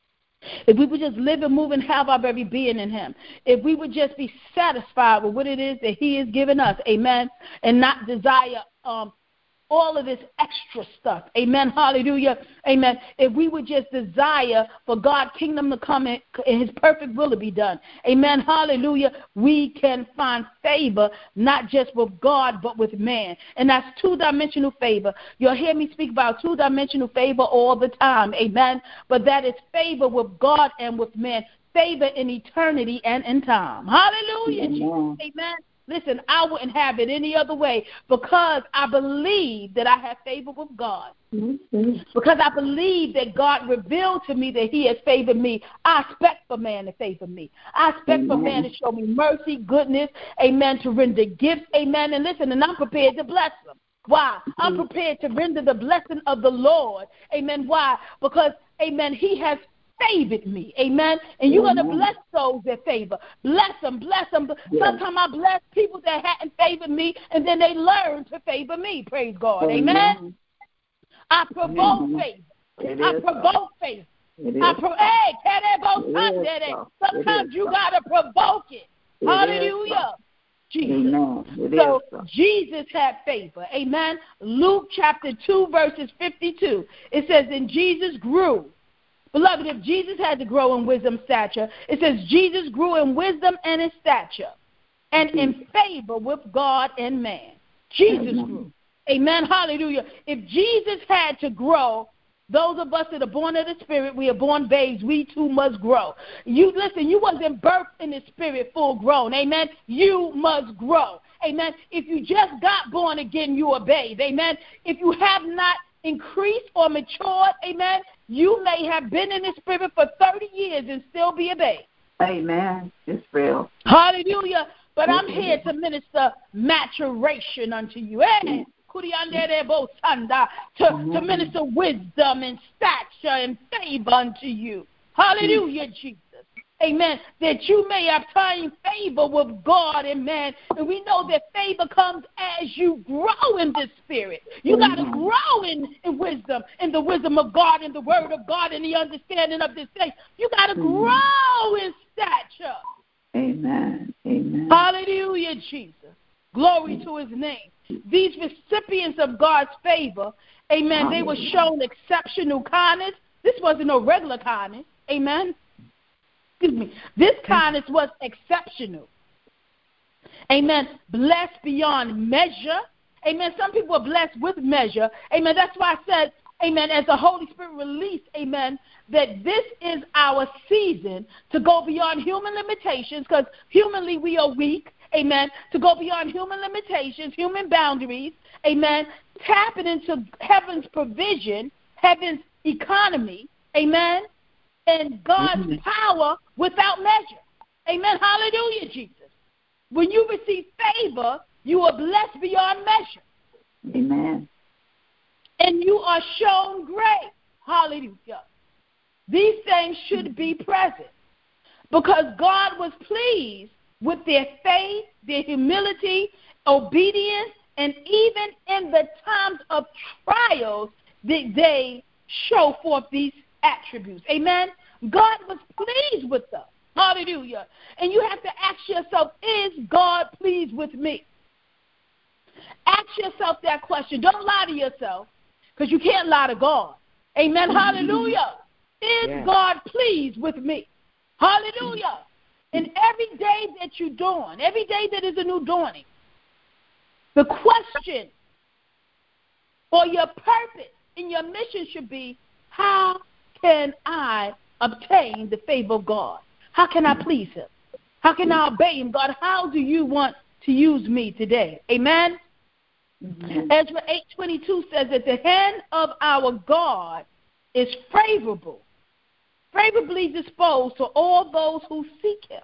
if we would just live and move and have our very being in him, if we would just be satisfied with what it is that he has given us, amen, and not desire all of this extra stuff. Amen. Hallelujah. Amen. If we would just desire for God's kingdom to come and his perfect will to be done. Amen. Hallelujah. We can find favor, not just with God, but with man. And that's 2-dimensional favor. You'll hear me speak about 2-dimensional favor all the time. Amen. But that is favor with God and with man. Favor in eternity and in time. Hallelujah. Amen. Amen. Listen, I wouldn't have it any other way because I believe that I have favor with God. Mm-hmm. Because I believe that God revealed to me that he has favored me. I expect for man to favor me. I expect for man to show me mercy, goodness, amen, to render gifts, amen. And listen, and I'm prepared to bless them. Why? I'm prepared to render the blessing of the Lord. Amen. Why? Because, amen, he has favored me. Amen. And you're going to bless those that favor. Bless them, bless them. Yeah. Sometimes I bless people that hadn't favored me, and then they learn to favor me. Praise God. Amen. I provoke favor. I provoke favor. Sometimes you got to provoke it. Hallelujah. Jesus. So Jesus had favor. Amen. Luke chapter 2, verses 52. It says, and Jesus grew. Beloved, if Jesus had to grow in wisdom, stature, it says Jesus grew in wisdom and in stature and in favor with God and man. Jesus grew. Amen. Hallelujah. If Jesus had to grow, those of us that are born of the Spirit, we are born babes, we too must grow. You listen, you wasn't birthed in the Spirit full grown. Amen. You must grow. Amen. If you just got born again, you are a babe. Amen. If you have not increased or matured, amen, you may have been in the Spirit for 30 years and still be a babe. Amen. It's real. Hallelujah. But I'm here to minister maturation unto you. Hey, to minister wisdom and stature and favor unto you. Hallelujah, Jesus. Amen. That you may obtain favor with God and man. And we know that favor comes as you grow in the Spirit. You got to grow in wisdom, in the wisdom of God, in the word of God, in the understanding of this thing. You got to grow in stature. Amen. Amen. Hallelujah, Jesus. Glory to his name. These recipients of God's favor, amen, they were shown exceptional kindness. This wasn't no regular kindness. Amen. Excuse me. This kindness was exceptional. Amen. Blessed beyond measure. Amen. Some people are blessed with measure. Amen. That's why I said, amen, as the Holy Spirit released, amen, that this is our season to go beyond human limitations, because humanly we are weak. Amen. To go beyond human limitations, human boundaries. Amen. Tapping into heaven's provision, heaven's economy. Amen. And God's power without measure. Amen. Hallelujah, Jesus. When you receive favor, you are blessed beyond measure. Amen. And you are shown grace. Hallelujah. These things should be present because God was pleased with their faith, their humility, obedience, and even in the times of trials, they show forth these attributes. Amen? God was pleased with them. Hallelujah. And you have to ask yourself, is God pleased with me? Ask yourself that question. Don't lie to yourself, because you can't lie to God. Amen? Hallelujah. Is God pleased with me? Hallelujah. And every day that you dawn, every day that is a new dawning, the question or your purpose in your mission should be, how can I obtain the favor of God? How can I please him? How can I obey him? God, how do you want to use me today? Amen? Ezra 8:22 says that the hand of our God is favorably disposed to all those who seek him.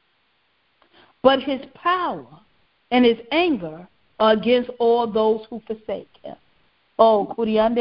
But his power and his anger are against all those who forsake him. Oh,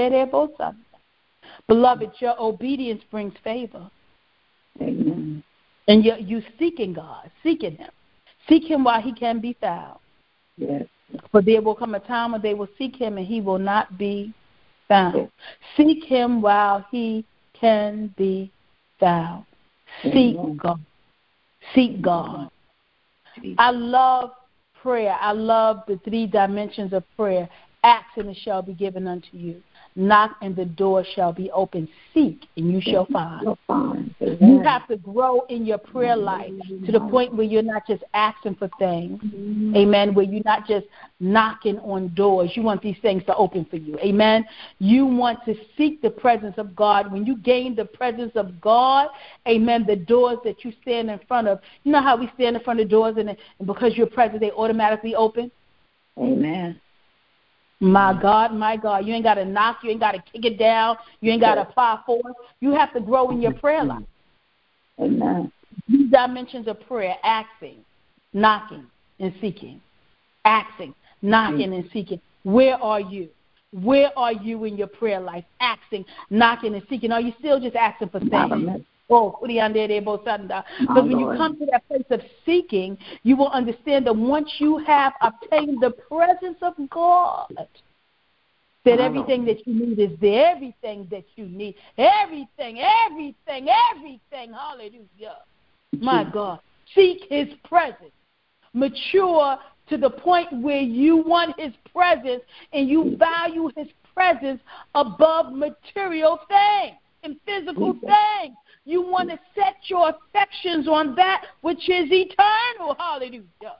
beloved, your obedience brings favor. Amen. And you seeking God, seeking him. Seek him while he can be found. Yes. For there will come a time when they will seek him and he will not be found. Seek him while he can be found. Seek God. Seek God. I love prayer. I love the 3 dimensions of prayer. Ask and it shall be given unto you. Knock and the door shall be opened. Seek and you shall find. You have to grow in your prayer life to the point where you're not just asking for things. Amen. Where you're not just knocking on doors. You want these things to open for you. Amen. You want to seek the presence of God. When you gain the presence of God, amen, the doors that you stand in front of, you know how we stand in front of doors and because you're present, they automatically open? Amen. My God, you ain't got to knock, you ain't got to kick it down, you ain't got to apply force. You have to grow in your prayer life. Amen. These dimensions of prayer: asking, knocking, and seeking. Asking, knocking, and seeking. Where are you? Where are you in your prayer life? Asking, knocking, and seeking. Are you still just asking for things? Because when you come to that place of seeking, you will understand that once you have obtained the presence of God, that everything that you need is there. Everything that you need. Everything. Hallelujah. My God. Seek his presence. Mature to the point where you want his presence and you value his presence above material things and physical things. You want to set your affections on that which is eternal. Hallelujah.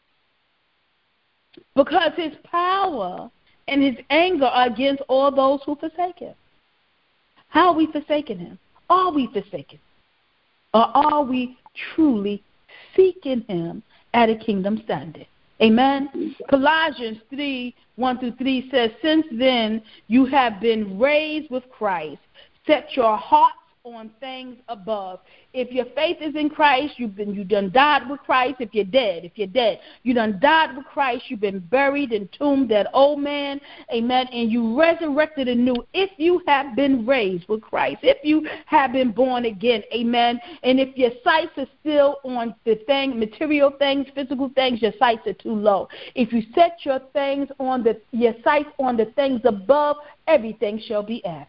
Because his power and his anger are against all those who forsake him. How are we forsaking him? Are we forsaken? Or are we truly seeking him at a kingdom standard? Amen. Colossians 3:1-3 says, since then you have been raised with Christ. Set your hearts on things above. If your faith is in Christ, you done died with Christ. If you're dead, you done died with Christ. You've been buried, entombed, that old man, amen, and you resurrected anew if you have been raised with Christ, if you have been born again, amen. And if your sights are still on the material things, physical things, your sights are too low. If you set your sights on the things above, everything shall be added.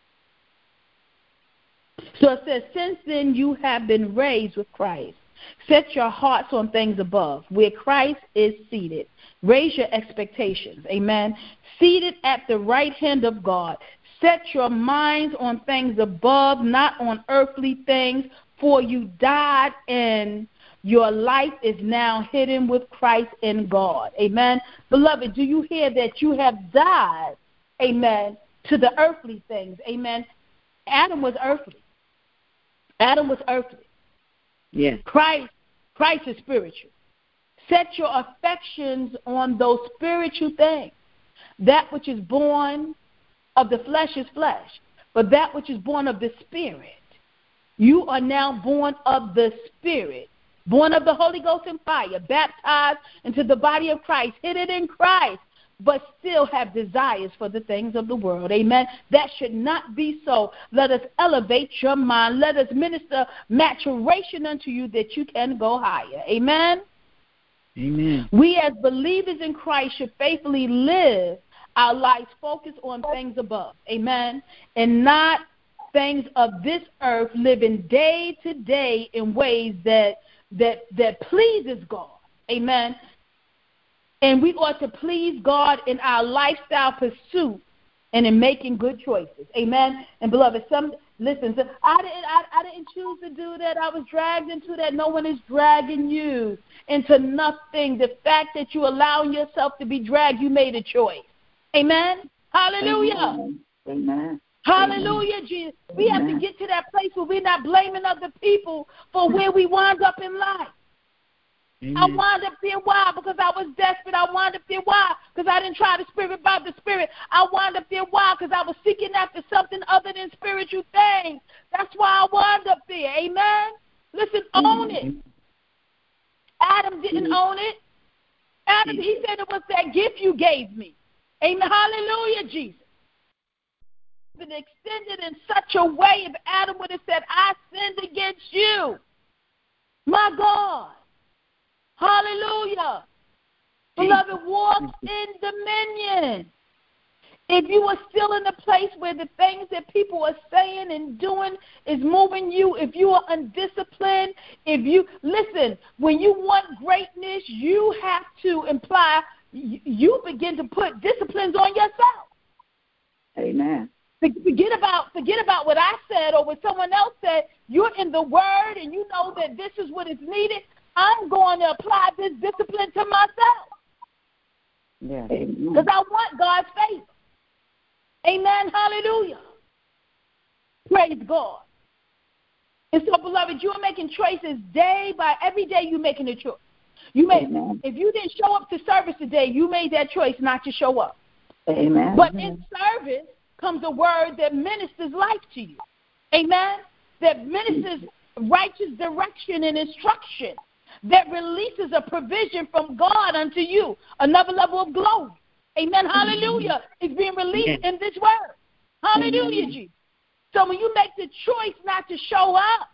So it says, since then you have been raised with Christ. Set your hearts on things above, where Christ is seated. Raise your expectations, amen. Seated at the right hand of God. Set your minds on things above, not on earthly things, for you died and your life is now hidden with Christ in God. Amen. Beloved, do you hear that you have died, amen, to the earthly things? Amen. Adam was earthly. Yes. Christ is spiritual. Set your affections on those spiritual things. That which is born of the flesh is flesh, but that which is born of the Spirit, you are now born of the Spirit, born of the Holy Ghost and fire, baptized into the body of Christ, hidden in Christ, but still have desires for the things of the world. Amen. That should not be so. Let us elevate your mind. Let us minister maturation unto you that you can go higher. Amen. Amen. We as believers in Christ should faithfully live our lives focused on things above. Amen. And not things of this earth, living day to day in ways that pleases God. Amen. And we ought to please God in our lifestyle pursuit and in making good choices. Amen. And beloved, I didn't choose to do that. I was dragged into that. No one is dragging you into nothing. The fact that you allowing yourself to be dragged, you made a choice. Amen. Hallelujah. Amen. Hallelujah, Jesus. We have to get to that place where we're not blaming other people for where we wind up in life. Amen. I wound up there. Why? Because I was desperate. I wound up there. Why? Because I didn't try the Spirit by the Spirit. I wound up there. Why? Because I was seeking after something other than spiritual things. That's why I wound up there. Amen? Listen, own it. Adam didn't own it. Adam, he said it was that gift you gave me. Amen. Hallelujah, Jesus. Been extended in such a way if Adam would have said, I sinned against you. My God. Hallelujah. Beloved, walk in dominion. If you are still in a place where the things that people are saying and doing is moving you, if you are undisciplined, listen, when you want greatness, you have to you begin to put disciplines on yourself. Amen. Forget about what I said or what someone else said. You're in the Word and you know that this is what is needed. I'm going to apply this discipline to myself. Yeah. Because I want God's favor. Amen. Hallelujah. Praise God. And so, beloved, you are making choices every day you're making a choice. If you didn't show up to service today, you made that choice not to show up. Amen. But in service comes a word that ministers life to you. Amen. That ministers righteous direction and instruction. That releases a provision from God unto you. Another level of glory. Amen. Hallelujah. It's being released in this word. Hallelujah, Jesus. So when you make the choice not to show up,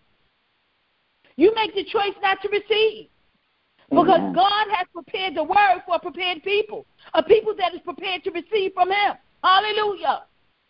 you make the choice not to receive. Because God has prepared the word for a prepared people. A people that is prepared to receive from him. Hallelujah.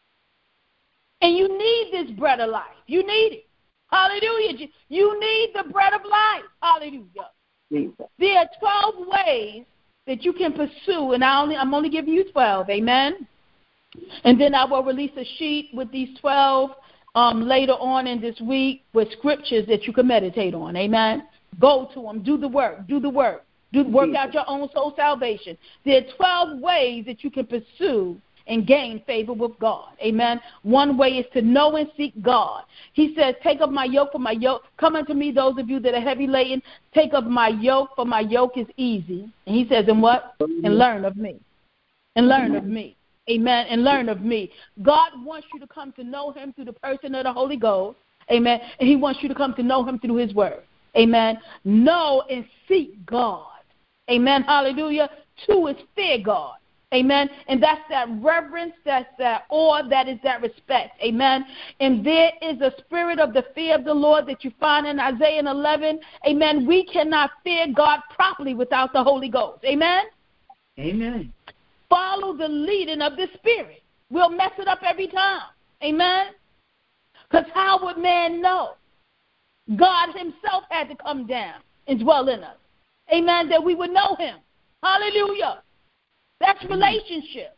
And you need this bread of life. You need it. Hallelujah. You need the bread of life. Hallelujah. Jesus. There are 12 ways that you can pursue, and I'm only giving you 12. Amen. And then I will release a sheet with these 12 later on in this week with scriptures that you can meditate on. Amen. Go to them. Do the work. Work out your own soul salvation. There are 12 ways that you can pursue and gain favor with God. Amen. One way is to know and seek God. He says, take up my yoke, for my yoke. Come unto me, those of you that are heavy laden. Take up my yoke, for my yoke is easy. And he says, and what? And learn of me. And learn of me. Amen. And learn of me. God wants you to come to know him through the person of the Holy Ghost. Amen. And he wants you to come to know him through his word. Amen. Know and seek God. Amen. Hallelujah. 2 is fear God. Amen. And that's that reverence, that's that awe, that is that respect. Amen. And there is a spirit of the fear of the Lord that you find in Isaiah 11. Amen. We cannot fear God properly without the Holy Ghost. Amen. Amen. Follow the leading of the Spirit. We'll mess it up every time. Amen. Because how would man know? God himself had to come down and dwell in us. Amen. That we would know him. Hallelujah. That's relationship.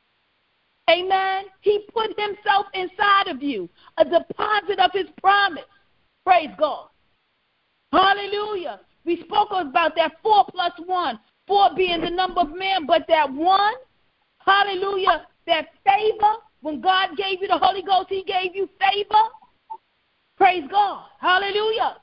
Amen. He put himself inside of you, a deposit of his promise. Praise God. Hallelujah. We spoke about that 4 plus 1, 4 being the number of men, but that 1, hallelujah, that favor, when God gave you the Holy Ghost, he gave you favor. Praise God. Hallelujah.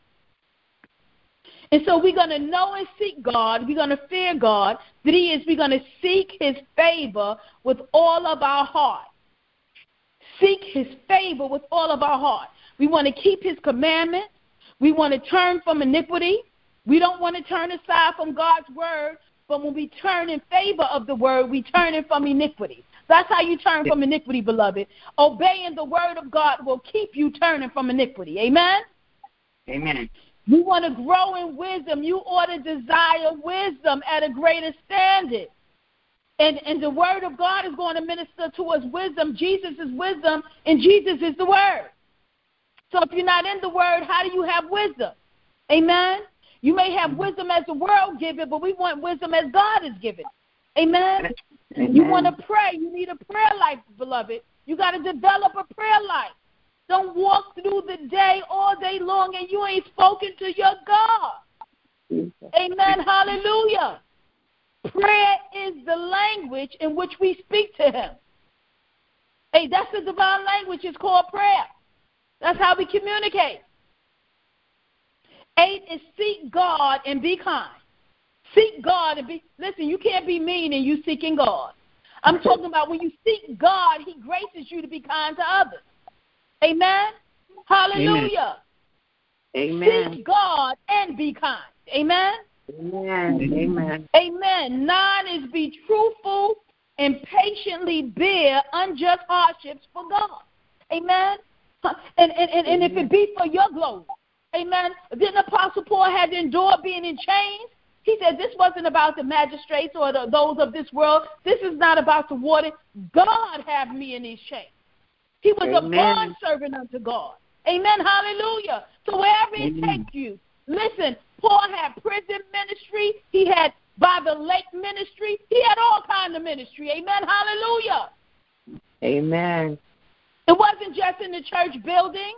And so we're going to know and seek God. We're going to fear God. 3 is we're going to seek his favor with all of our heart. Seek his favor with all of our heart. We want to keep his commandments. We want to turn from iniquity. We don't want to turn aside from God's word, but when we turn in favor of the word, we turn it from iniquity. That's how you turn from iniquity, beloved. Obeying the word of God will keep you turning from iniquity. Amen? Amen. You want to grow in wisdom. You ought to desire wisdom at a greater standard. And the word of God is going to minister to us wisdom. Jesus is wisdom, and Jesus is the word. So if you're not in the word, how do you have wisdom? Amen? You may have wisdom as the world gives it, but we want wisdom as God is given. Amen? Amen. You want to pray. You need a prayer life, beloved. You got to develop a prayer life. Don't walk through the day all day long and you ain't spoken to your God. Amen. Hallelujah. Prayer is the language in which we speak to him. Hey, that's the divine language. It's called prayer. That's how we communicate. 8 is seek God and be kind. Seek God and be, listen, you can't be mean and you seeking God. I'm talking about when you seek God, he graces you to be kind to others. Amen? Hallelujah. Amen. Seek God and be kind. Amen? Amen. Amen. Amen. 9 is be truthful and patiently bear unjust hardships for God. Amen? And if it be for your glory. Amen? Then Apostle Paul had to endure being in chains. He said this wasn't about the magistrates or those of this world. This is not about the water. God have me in these chains. He was a bond servant unto God. Amen. Hallelujah. So wherever it takes you, listen, Paul had prison ministry. He had by the lake ministry. He had all kinds of ministry. Amen. Hallelujah. Amen. It wasn't just in the church building.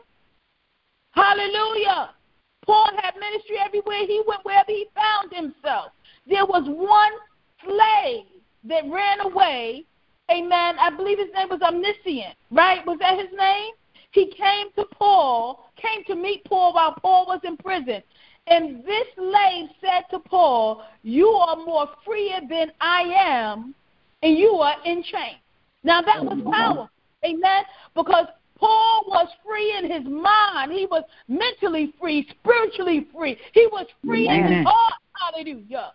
Hallelujah. Paul had ministry everywhere he went, wherever he found himself. There was one slave that ran away. Amen. I believe his name was Omniscient, right? Was that his name? He came to meet Paul while Paul was in prison. And this slave said to Paul, you are more freer than I am, and you are in chains. Now that was powerful. Amen. Because Paul was free in his mind. He was mentally free, spiritually free. He was free in his heart. Hallelujah.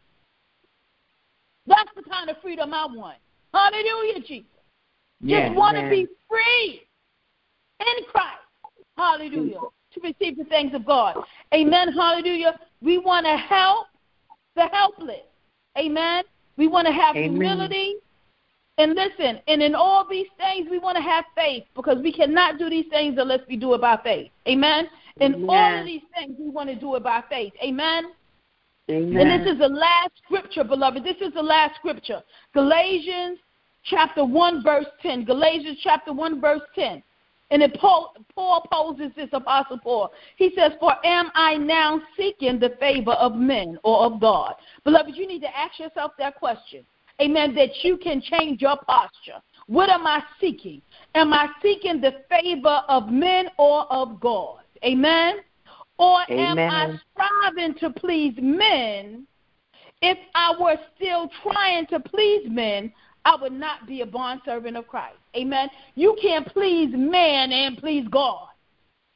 That's the kind of freedom I want. Hallelujah, Jesus. Just want to be free in Christ. Hallelujah. To receive the things of God. Amen. Hallelujah. We want to help the helpless. Amen. We want to have humility. And listen, and in all these things, we want to have faith because we cannot do these things unless we do it by faith. Amen. In all of these things, we want to do it by faith. Amen. Amen. And this is the last scripture, beloved. This is the last scripture. Galatians chapter 1, verse 10. Galatians chapter 1, verse 10. And then Paul poses this, Apostle Paul. He says, for am I now seeking the favor of men or of God? Beloved, you need to ask yourself that question. Amen, that you can change your posture. What am I seeking? Am I seeking the favor of men or of God? Amen? Or am I striving to please men? If I were still trying to please men, I would not be a bondservant of Christ. Amen? You can't please man and please God.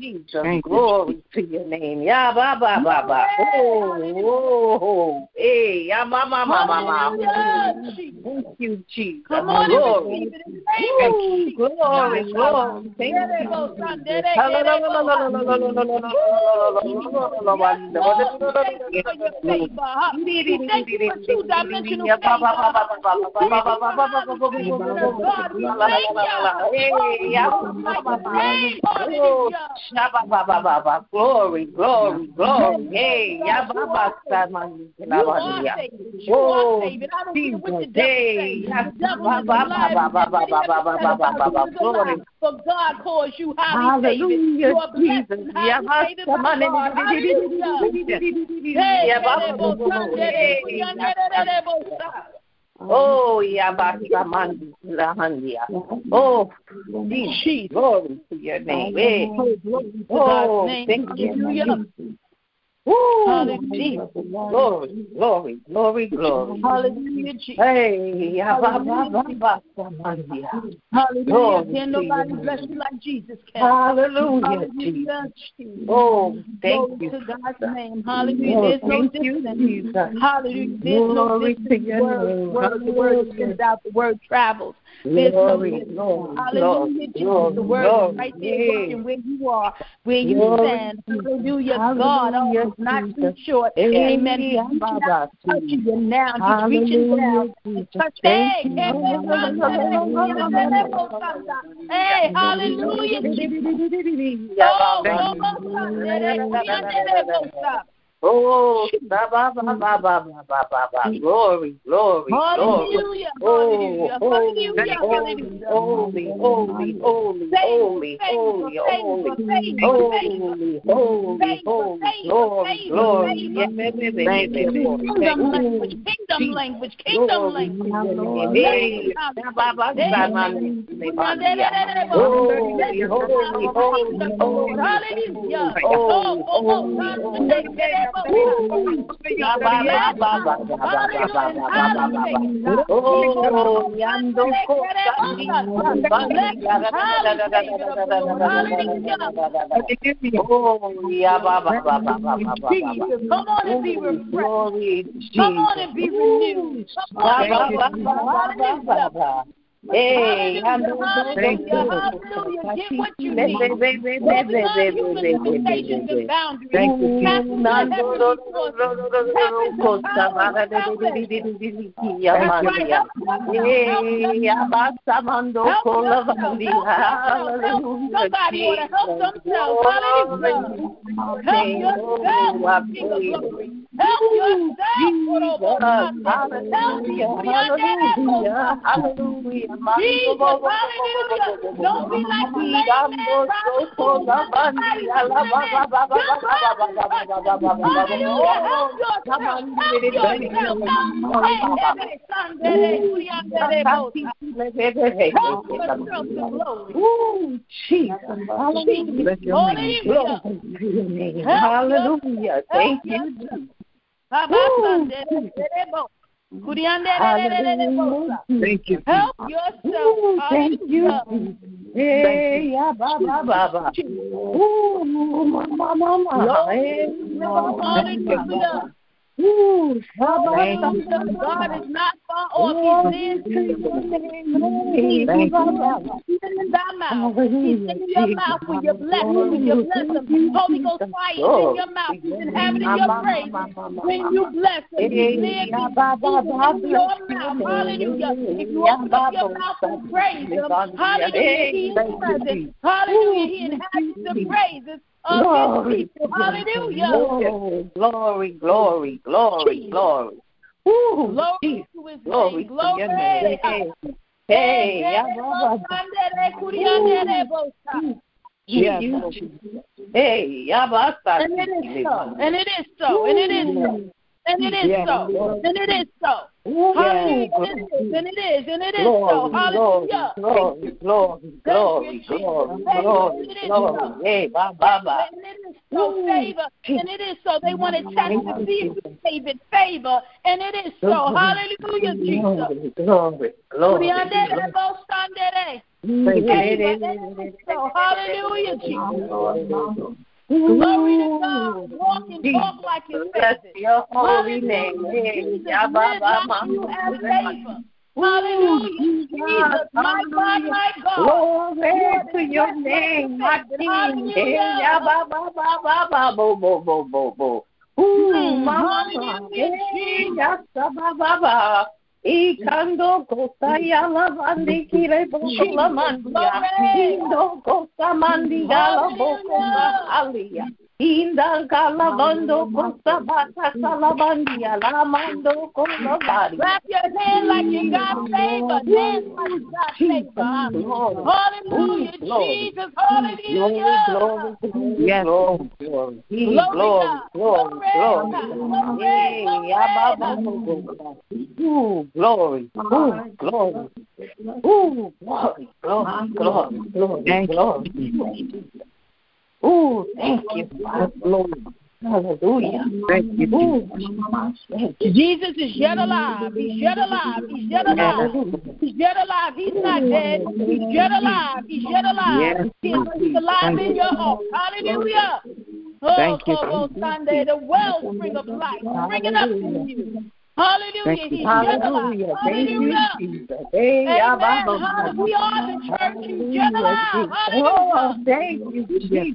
Jesus. Glory to your name. Ya ba ba ba ba. Oh. Hey, ya ma ma ma ma ma. Thank you, Jesus. Come on Glory. and receive it. Glory, glory. Thank you. Thank you for two-dimensional favor. God, we thank you. Glory, glory, glory. Hey, you are saved. I don't care what the devil says. The devil is alive. For God calls you highly favored. You are blessed and highly favored by God. Hallelujah. Oh, Yabashamandi Lahandia. Oh, Jesus. Glory to your name. Oh, thank you. Hallelujah. Glory, glory, glory, glory. Hallelujah, Jesus. Hey, Hallelujah. Can nobody bless you like Jesus can? Hallelujah, Jesus. Oh, thank you. To God's name. Hallelujah. There's no distance. Hallelujah. There's no distance. The word sends out. The word travels. There's no distance. Hallelujah, Jesus. The word is right there working where you are, where you stand. Hallelujah. God, it's not too short. Amen. He's touching you now. He's reaching down. Touch. Hey, hallelujah. Oh, glory, glory, hallelujah, hallelujah, hallelujah, hallelujah, holy, holy, holy, holy, holy, holy, glory, glory. Kingdom language. Come on and be refreshed. Come on and be renewed. Hey, hallelujah. Get what you need. Limitations and boundaries. Somebody want to help themselves. Help yourself, King of Glory. Help yourself. Hallelujah. Jesus, hallelujah. Don't be like the lame man. Hallelujah. Thank you. Thank you. Help yourself. Thank you. Hey, Baba. Hallelujah. God is not far off. He's in thy mouth. He's in your mouth when you're blessed. When you bless him, Holy Ghost fire is in your mouth. He's inhabiting your praise. When you bless him, he's in your mouth. Hallelujah. If you open up your mouth and praise him, hallelujah, he is present. Hallelujah, he inhabits the praises of his people. Hallelujah. Glory, glory, glory, glory. Glory to his name. Glory. Hey, hey, and it is so. And it is so. Hallelujah. And it is so. Hallelujah. Glory. Hey, Baba. And it is so favor. And it is so. They want to test to see if you David favor. And it is so. Hallelujah, Jesus. Glory. So, hallelujah, Jesus. Glory to God. Walk and talk like your favorite. Your holy name. Jesus, live like you have favor. Hallelujah, Jesus, my God, my God. Glory to your name, my King. Yeah, ba ba ba ba ba bo bo bo bo bo. Mama, yeah, ba ba ba. Ikando kosaya lavandi kire bola mandia. Indo kosa mandia la bosa alia. Inda galavando kosa bata salavandia la mando kosa bari. Clap your hand like you got favor. Dance like you got favor. Hallelujah, Jesus. Hallelujah. Glory, Yes. glory, glory, glory, glory. Ooh, thank you, Lord. Hallelujah. Thank you, Jesus is yet alive. He's yet alive. He's yet alive. He's yet alive. He's not dead. He's yet alive. He's yet alive. He's alive in your heart. Hallelujah. Oh, Sunday, the wellspring of life. Bring it up to you. Hallelujah. He's yet alive. Hallelujah. Amen. We are the church. He's yet alive. Hallelujah. Thank you, Jesus.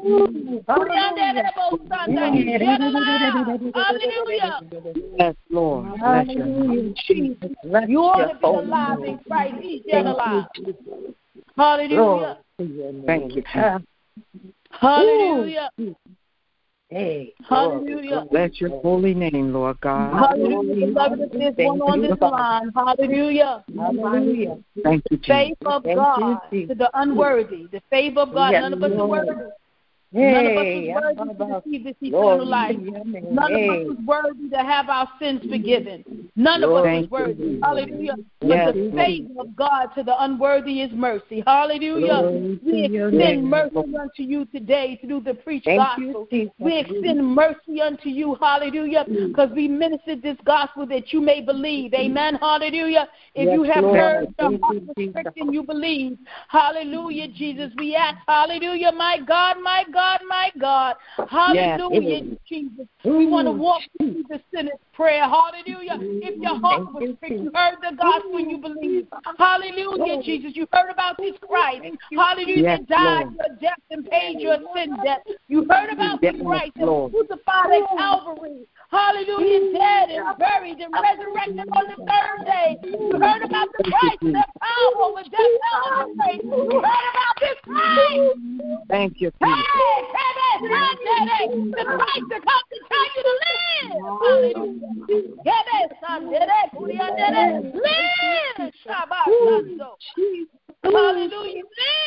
Hallelujah. Yes, Lord. Hallelujah, Jesus. You ought to be alive in Christ. He's yet alive. Hallelujah. Thank you. Hallelujah. Hey, hallelujah. Bless your holy name, Lord God. Hallelujah. Beloved, if there's one on this line, hallelujah. Hallelujah. Thank you, Jesus. Favor of God to the unworthy. The favor of God, none of us are worthy. None of us is worthy to receive this eternal life. None of us is worthy to have our sins forgiven. None of us is worthy. Hallelujah. But the favor of God to the unworthy is mercy. Hallelujah. We extend mercy unto you today through the preached gospel. We extend mercy unto you. Hallelujah. Because we ministered this gospel that you may believe. Amen. Hallelujah. If you have heard the heart restriction, you believe. Hallelujah, Jesus. We ask, hallelujah, my God, my God, my God. Hallelujah, Jesus. We want to walk through the sinner's prayer. Hallelujah. If your heart was fixed, you heard the gospel and you believe. Hallelujah, Jesus. You heard about this Christ. Hallelujah. That died your death and paid your sin debt. You heard about this Christ that was crucified at Calvary. Hallelujah, dead and buried and resurrected on the third day. You heard about the Christ that power over death and the grave. You heard about this Christ. Thank you, Hey, Jesus. the Christ that comes to tell you to live. Hallelujah. Live. Shabbat. Hallelujah.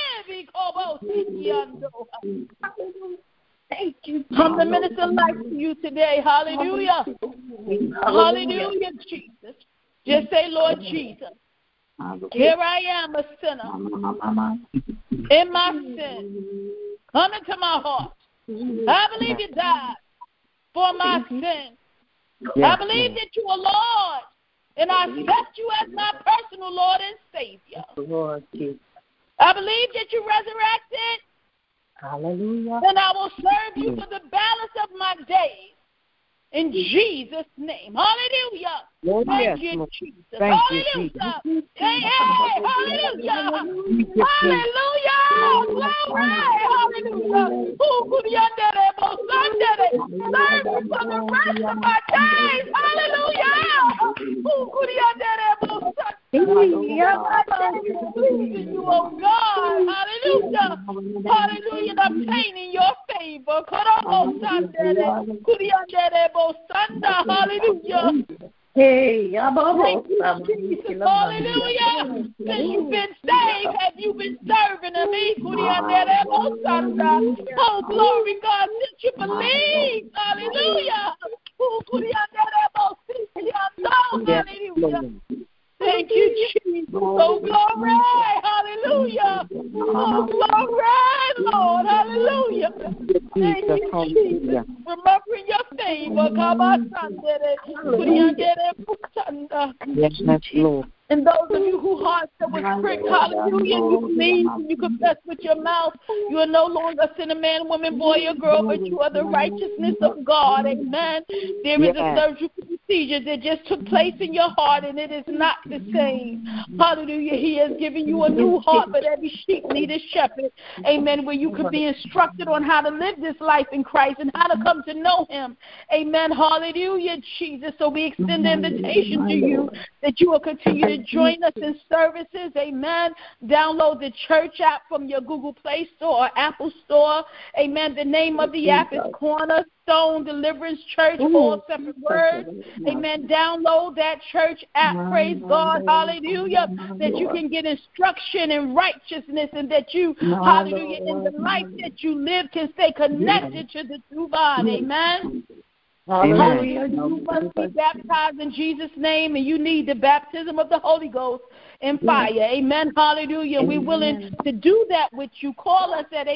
Live. Thank you. Come to minister life to you today. Hallelujah. Hallelujah, Jesus. Just say, Lord Jesus, here I am, a sinner. In my sin, come into my heart. I believe you died for my sin. I believe that you are Lord, and I accept you as my personal Lord and Savior. I believe that you resurrected. Hallelujah. And I will serve you for the balance of my days. In Jesus' name. Hallelujah. Thank you, Jesus. Hallelujah. Hey, hallelujah. Hallelujah. Glory. Hallelujah. Serve you for the rest of my days. Hallelujah. Pleasing you, oh God. Hallelujah. Hallelujah. And obtaining your favor. Hallelujah. Hey, hallelujah. Since you've been saved, have you been serving him? Oh, glory, God, since you believe. Hallelujah. Hallelujah. Thank you, Jesus. Oh, glory. Hallelujah. Oh, glory, Lord. Hallelujah. Thank you, Jesus. Remembering your favor. Yes, Lord. And those of you who hearts that was pricked, hallelujah, you believe and you confess with your mouth, you are no longer a sinner, man, woman, boy, or girl, but you are the righteousness of God. Amen. There is a surgical procedure that just took place in your heart, and it is not the same. Hallelujah. He has given you a new heart, but every sheep need a shepherd. Amen. Where you could be instructed on how to live this life in Christ and how to come to know him. Amen. Hallelujah, Jesus. So we extend the invitation to you that you will continue to join us in services. Amen. Download the church app from your Google Play Store or Apple Store. Amen. The name of the app is Cornerstone Deliverance Church, all separate words. Amen. Download that church app. Praise God. Hallelujah. That you can get instruction and righteousness, and that you, hallelujah, in the life that you live can stay connected to the true God. Amen. Hallelujah. You must be baptized in Jesus' name, and you need the baptism of the Holy Ghost and fire. Amen. Hallelujah. And we're willing to do that with you. Call us at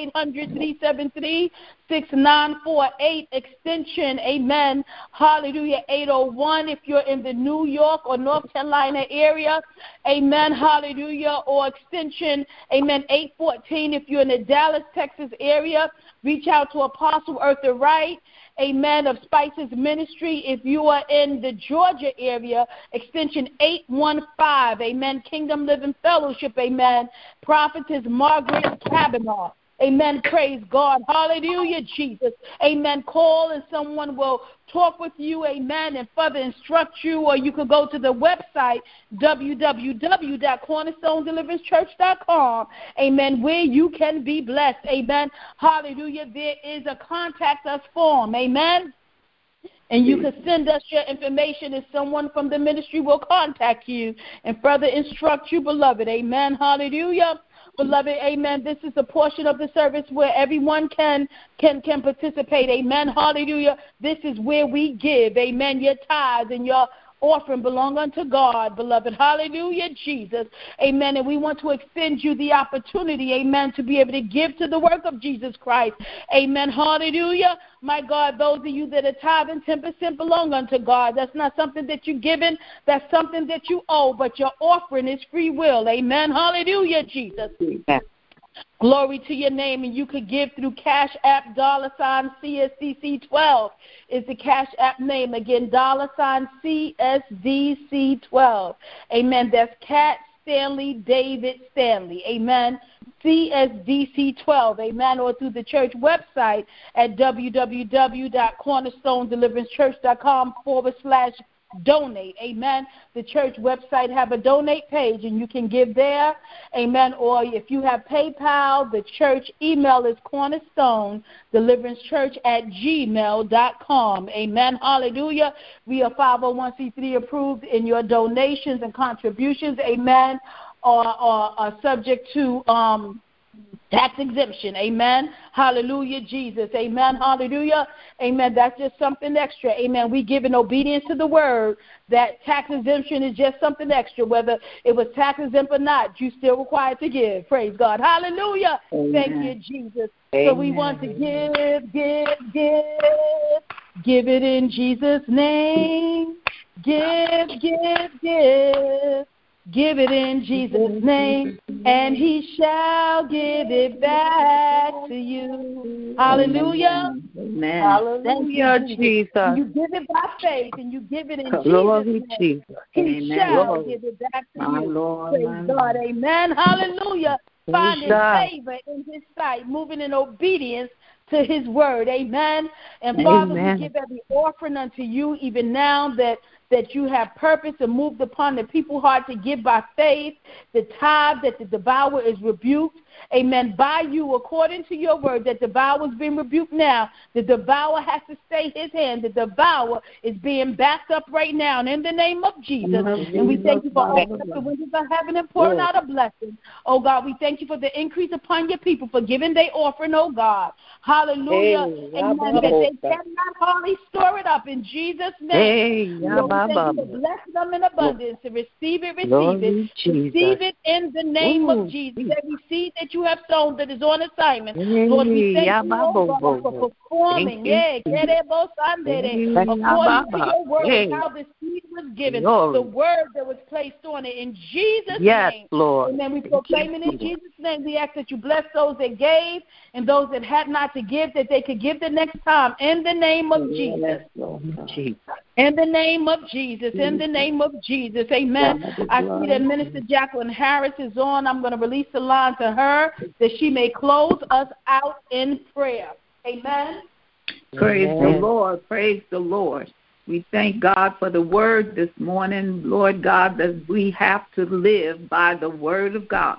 800-373-6948 extension. Amen. Hallelujah. 801 if you're in the New York or North Carolina area. Amen. Hallelujah. Or extension, amen, 814 if you're in the Dallas, Texas area. Reach out to Apostle Eartha Wright. Amen, of Spices Ministry. If you are in the Georgia area, extension 815, amen, Kingdom Living Fellowship, amen, Prophetess Margaret Kavanaugh. Amen, praise God. Hallelujah, Jesus. Amen, call and someone will talk with you, amen, and further instruct you, or you could go to the website, www.cornerstonedeliverancepchurch.com, amen, where you can be blessed, amen. Hallelujah. There is a contact us form, amen. And you can send us your information, and someone from the ministry will contact you and further instruct you, beloved. Amen. Hallelujah. Beloved, amen. This is a portion of the service where everyone can participate. Amen. Hallelujah. This is where we give. Amen. Your tithes and your offering belong unto God, beloved. Hallelujah, Jesus. Amen. And we want to extend you the opportunity, amen, to be able to give to the work of Jesus Christ. Amen. Hallelujah. My God, those of you that are tithing 10% belong unto God. That's not something that you're given. That's something that you owe, but your offering is free will. Amen. Hallelujah, Jesus. Amen. Glory to your name, and you could give through Cash App, $CSDC12 is the Cash App name. Again, $CSDC12. Amen. That's Cat Stanley David Stanley. Amen. CSDC12. Amen. Or through the church website at www.cornerstonedeliverancepchurch.com/donate. Amen. The church website have a donate page, and you can give there. Amen. Or if you have PayPal, the church email is cornerstonedeliverancepchurch@gmail.com. Amen. Hallelujah. We are 501c3 approved, in your donations and contributions, amen, are subject to tax exemption. Amen. Hallelujah, Jesus. Amen. Hallelujah. Amen. That's just something extra. Amen. We give in obedience to the word that tax exemption is just something extra. Whether it was tax exempt or not, you still required to give. Praise God. Hallelujah. Amen. Thank you, Jesus. Amen. So we want to give it in Jesus' name. Give. Give it in Jesus' name, and he shall give it back to you. Hallelujah. Amen. Hallelujah, Jesus. And you give it by faith, and you give it in Jesus' name. He shall give it back to you. Praise God. Amen. Hallelujah. Finding favor in his sight, moving in obedience to his word. Amen. And Father, we give every offering unto you even now that you have purpose and moved upon the people's heart to give by faith, the tithe that the devourer is rebuked. Amen. By you, according to your word, that devourer is being rebuked now. The devourer has to stay his hand. The devourer is being backed up right now. And in the name of Jesus, and we thank you for opening up the windows of heaven and pouring out a blessing. Oh, God, we thank you for the increase upon your people, for giving their offering, oh, God. Hallelujah. Amen. That they cannot hardly store it up in Jesus' name. So we thank you for blessing them in abundance. To receive it. Receive it in the name of Jesus. Every seed that that you have sown that is on assignment. Lord, we thank you, oh God, for performing, according to your word, how the seed was given, the word that was placed on it. In Jesus' name, Lord. And then we proclaim it in Jesus' name. We ask that you bless those that gave and those that had not to give, that they could give the next time. In the name of Jesus. In the name of Jesus. In the name of Jesus. Amen. I see that Minister Jacqueline Harris is on. I'm going to release the line to her that she may close us out in prayer. Amen. Praise the Lord. Praise the Lord. We thank God for the word this morning, Lord God, that we have to live by the word of God.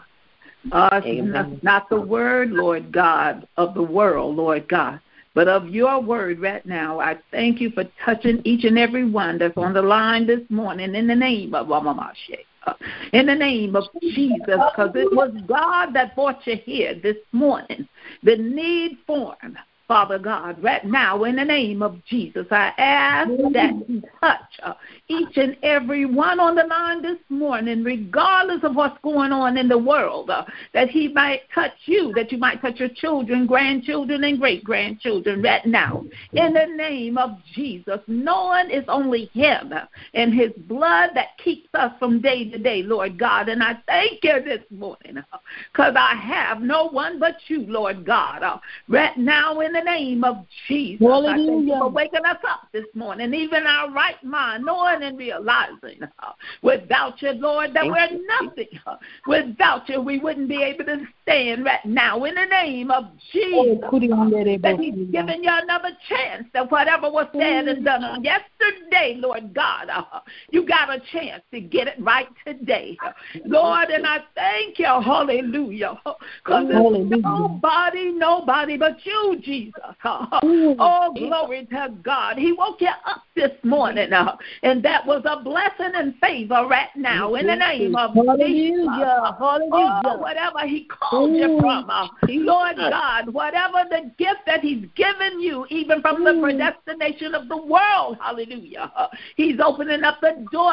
Not the word, Lord God, of the world, Lord God, but of your word right now. I thank you for touching each and every one that's on the line this morning in the name of in the name of Jesus, because it was God that brought you here this morning. The need formed. Father God, right now, in the name of Jesus, I ask that you touch each and every one on the line this morning, regardless of what's going on in the world, that he might touch you, that you might touch your children, grandchildren, and great-grandchildren right now. In the name of Jesus, knowing it's only him and his blood that keeps us from day to day, Lord God. And I thank you this morning because I have no one but you, Lord God, right now in the name of Jesus. Hallelujah. I thank you for waking us up this morning, even our right mind, knowing and realizing without you, Lord, that we're nothing. Without you, we wouldn't be able to stand right now in the name of Jesus. That he's given you another chance that whatever was said and done on yesterday, Lord God, you got a chance to get it right today, Lord, and I thank you, hallelujah, because there's nobody but you, Jesus. Oh, glory to God. He woke you up this morning, and that was a blessing and favor right now in the name of Jesus. Oh, whatever he called you from, Lord God, whatever the gift that he's given you, even from the predestination of the world, hallelujah, he's opening up the door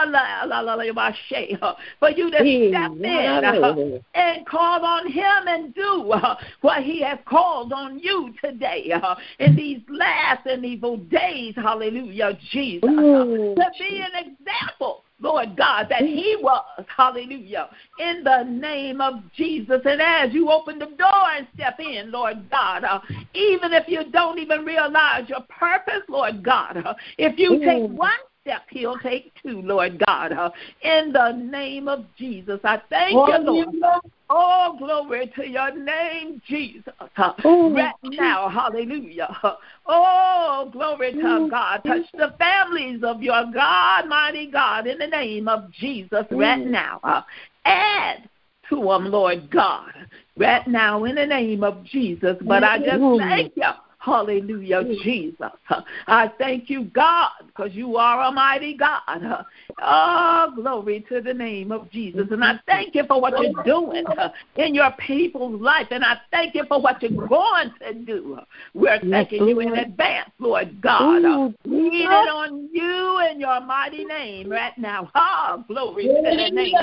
for you to step in and call on him and do what he has called on you today in these last and evil days, hallelujah, Jesus, to be an example, Lord God, that he was, hallelujah, in the name of Jesus. And as you open the door and step in, Lord God, even if you don't even realize your purpose, Lord God, if you take one step, he'll take two, Lord God, in the name of Jesus. I thank you, Lord. Oh, glory to your name, Jesus. Right now, hallelujah. Oh, glory to God. Touch the families of your God, mighty God, in the name of Jesus right now. Add to them, Lord God, right now in the name of Jesus. But I just thank you. Hallelujah, Jesus. I thank you, God, because you are a mighty God. Oh, glory to the name of Jesus. And I thank you for what you're doing in your people's life. And I thank you for what you're going to do. We're thanking you in advance, Lord God. Lean it on you in your mighty name right now. Oh, glory to the name.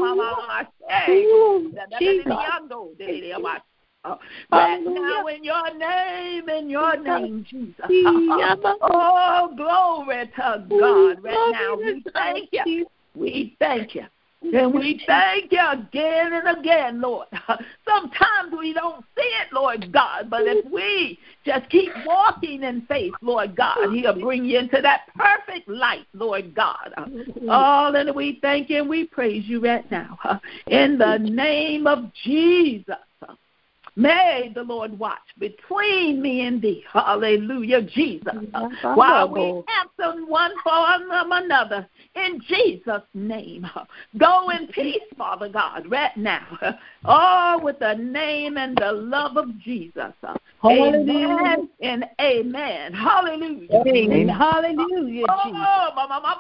Right now in your name, Jesus. Oh, glory to God. Right now, we thank you. We thank you. And we thank you again and again, Lord. Sometimes we don't see it, Lord God, but if we just keep walking in faith, Lord God, he'll bring you into that perfect light, Lord God. Oh, and we thank you and we praise you right now. In the name of Jesus. May the Lord watch between me and thee. Hallelujah, Jesus. While we answer one for another in Jesus' name. Go in peace, Father God, right now. Oh, with the name and the love of Jesus. Amen and amen. Hallelujah. Amen. Hallelujah. Oh,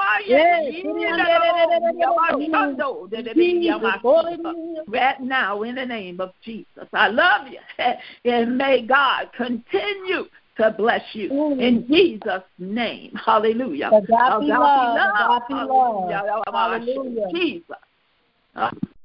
right now, in the name of Jesus. I love you. And may God continue to bless you in Jesus' name. Hallelujah. Hallelujah. Jesus.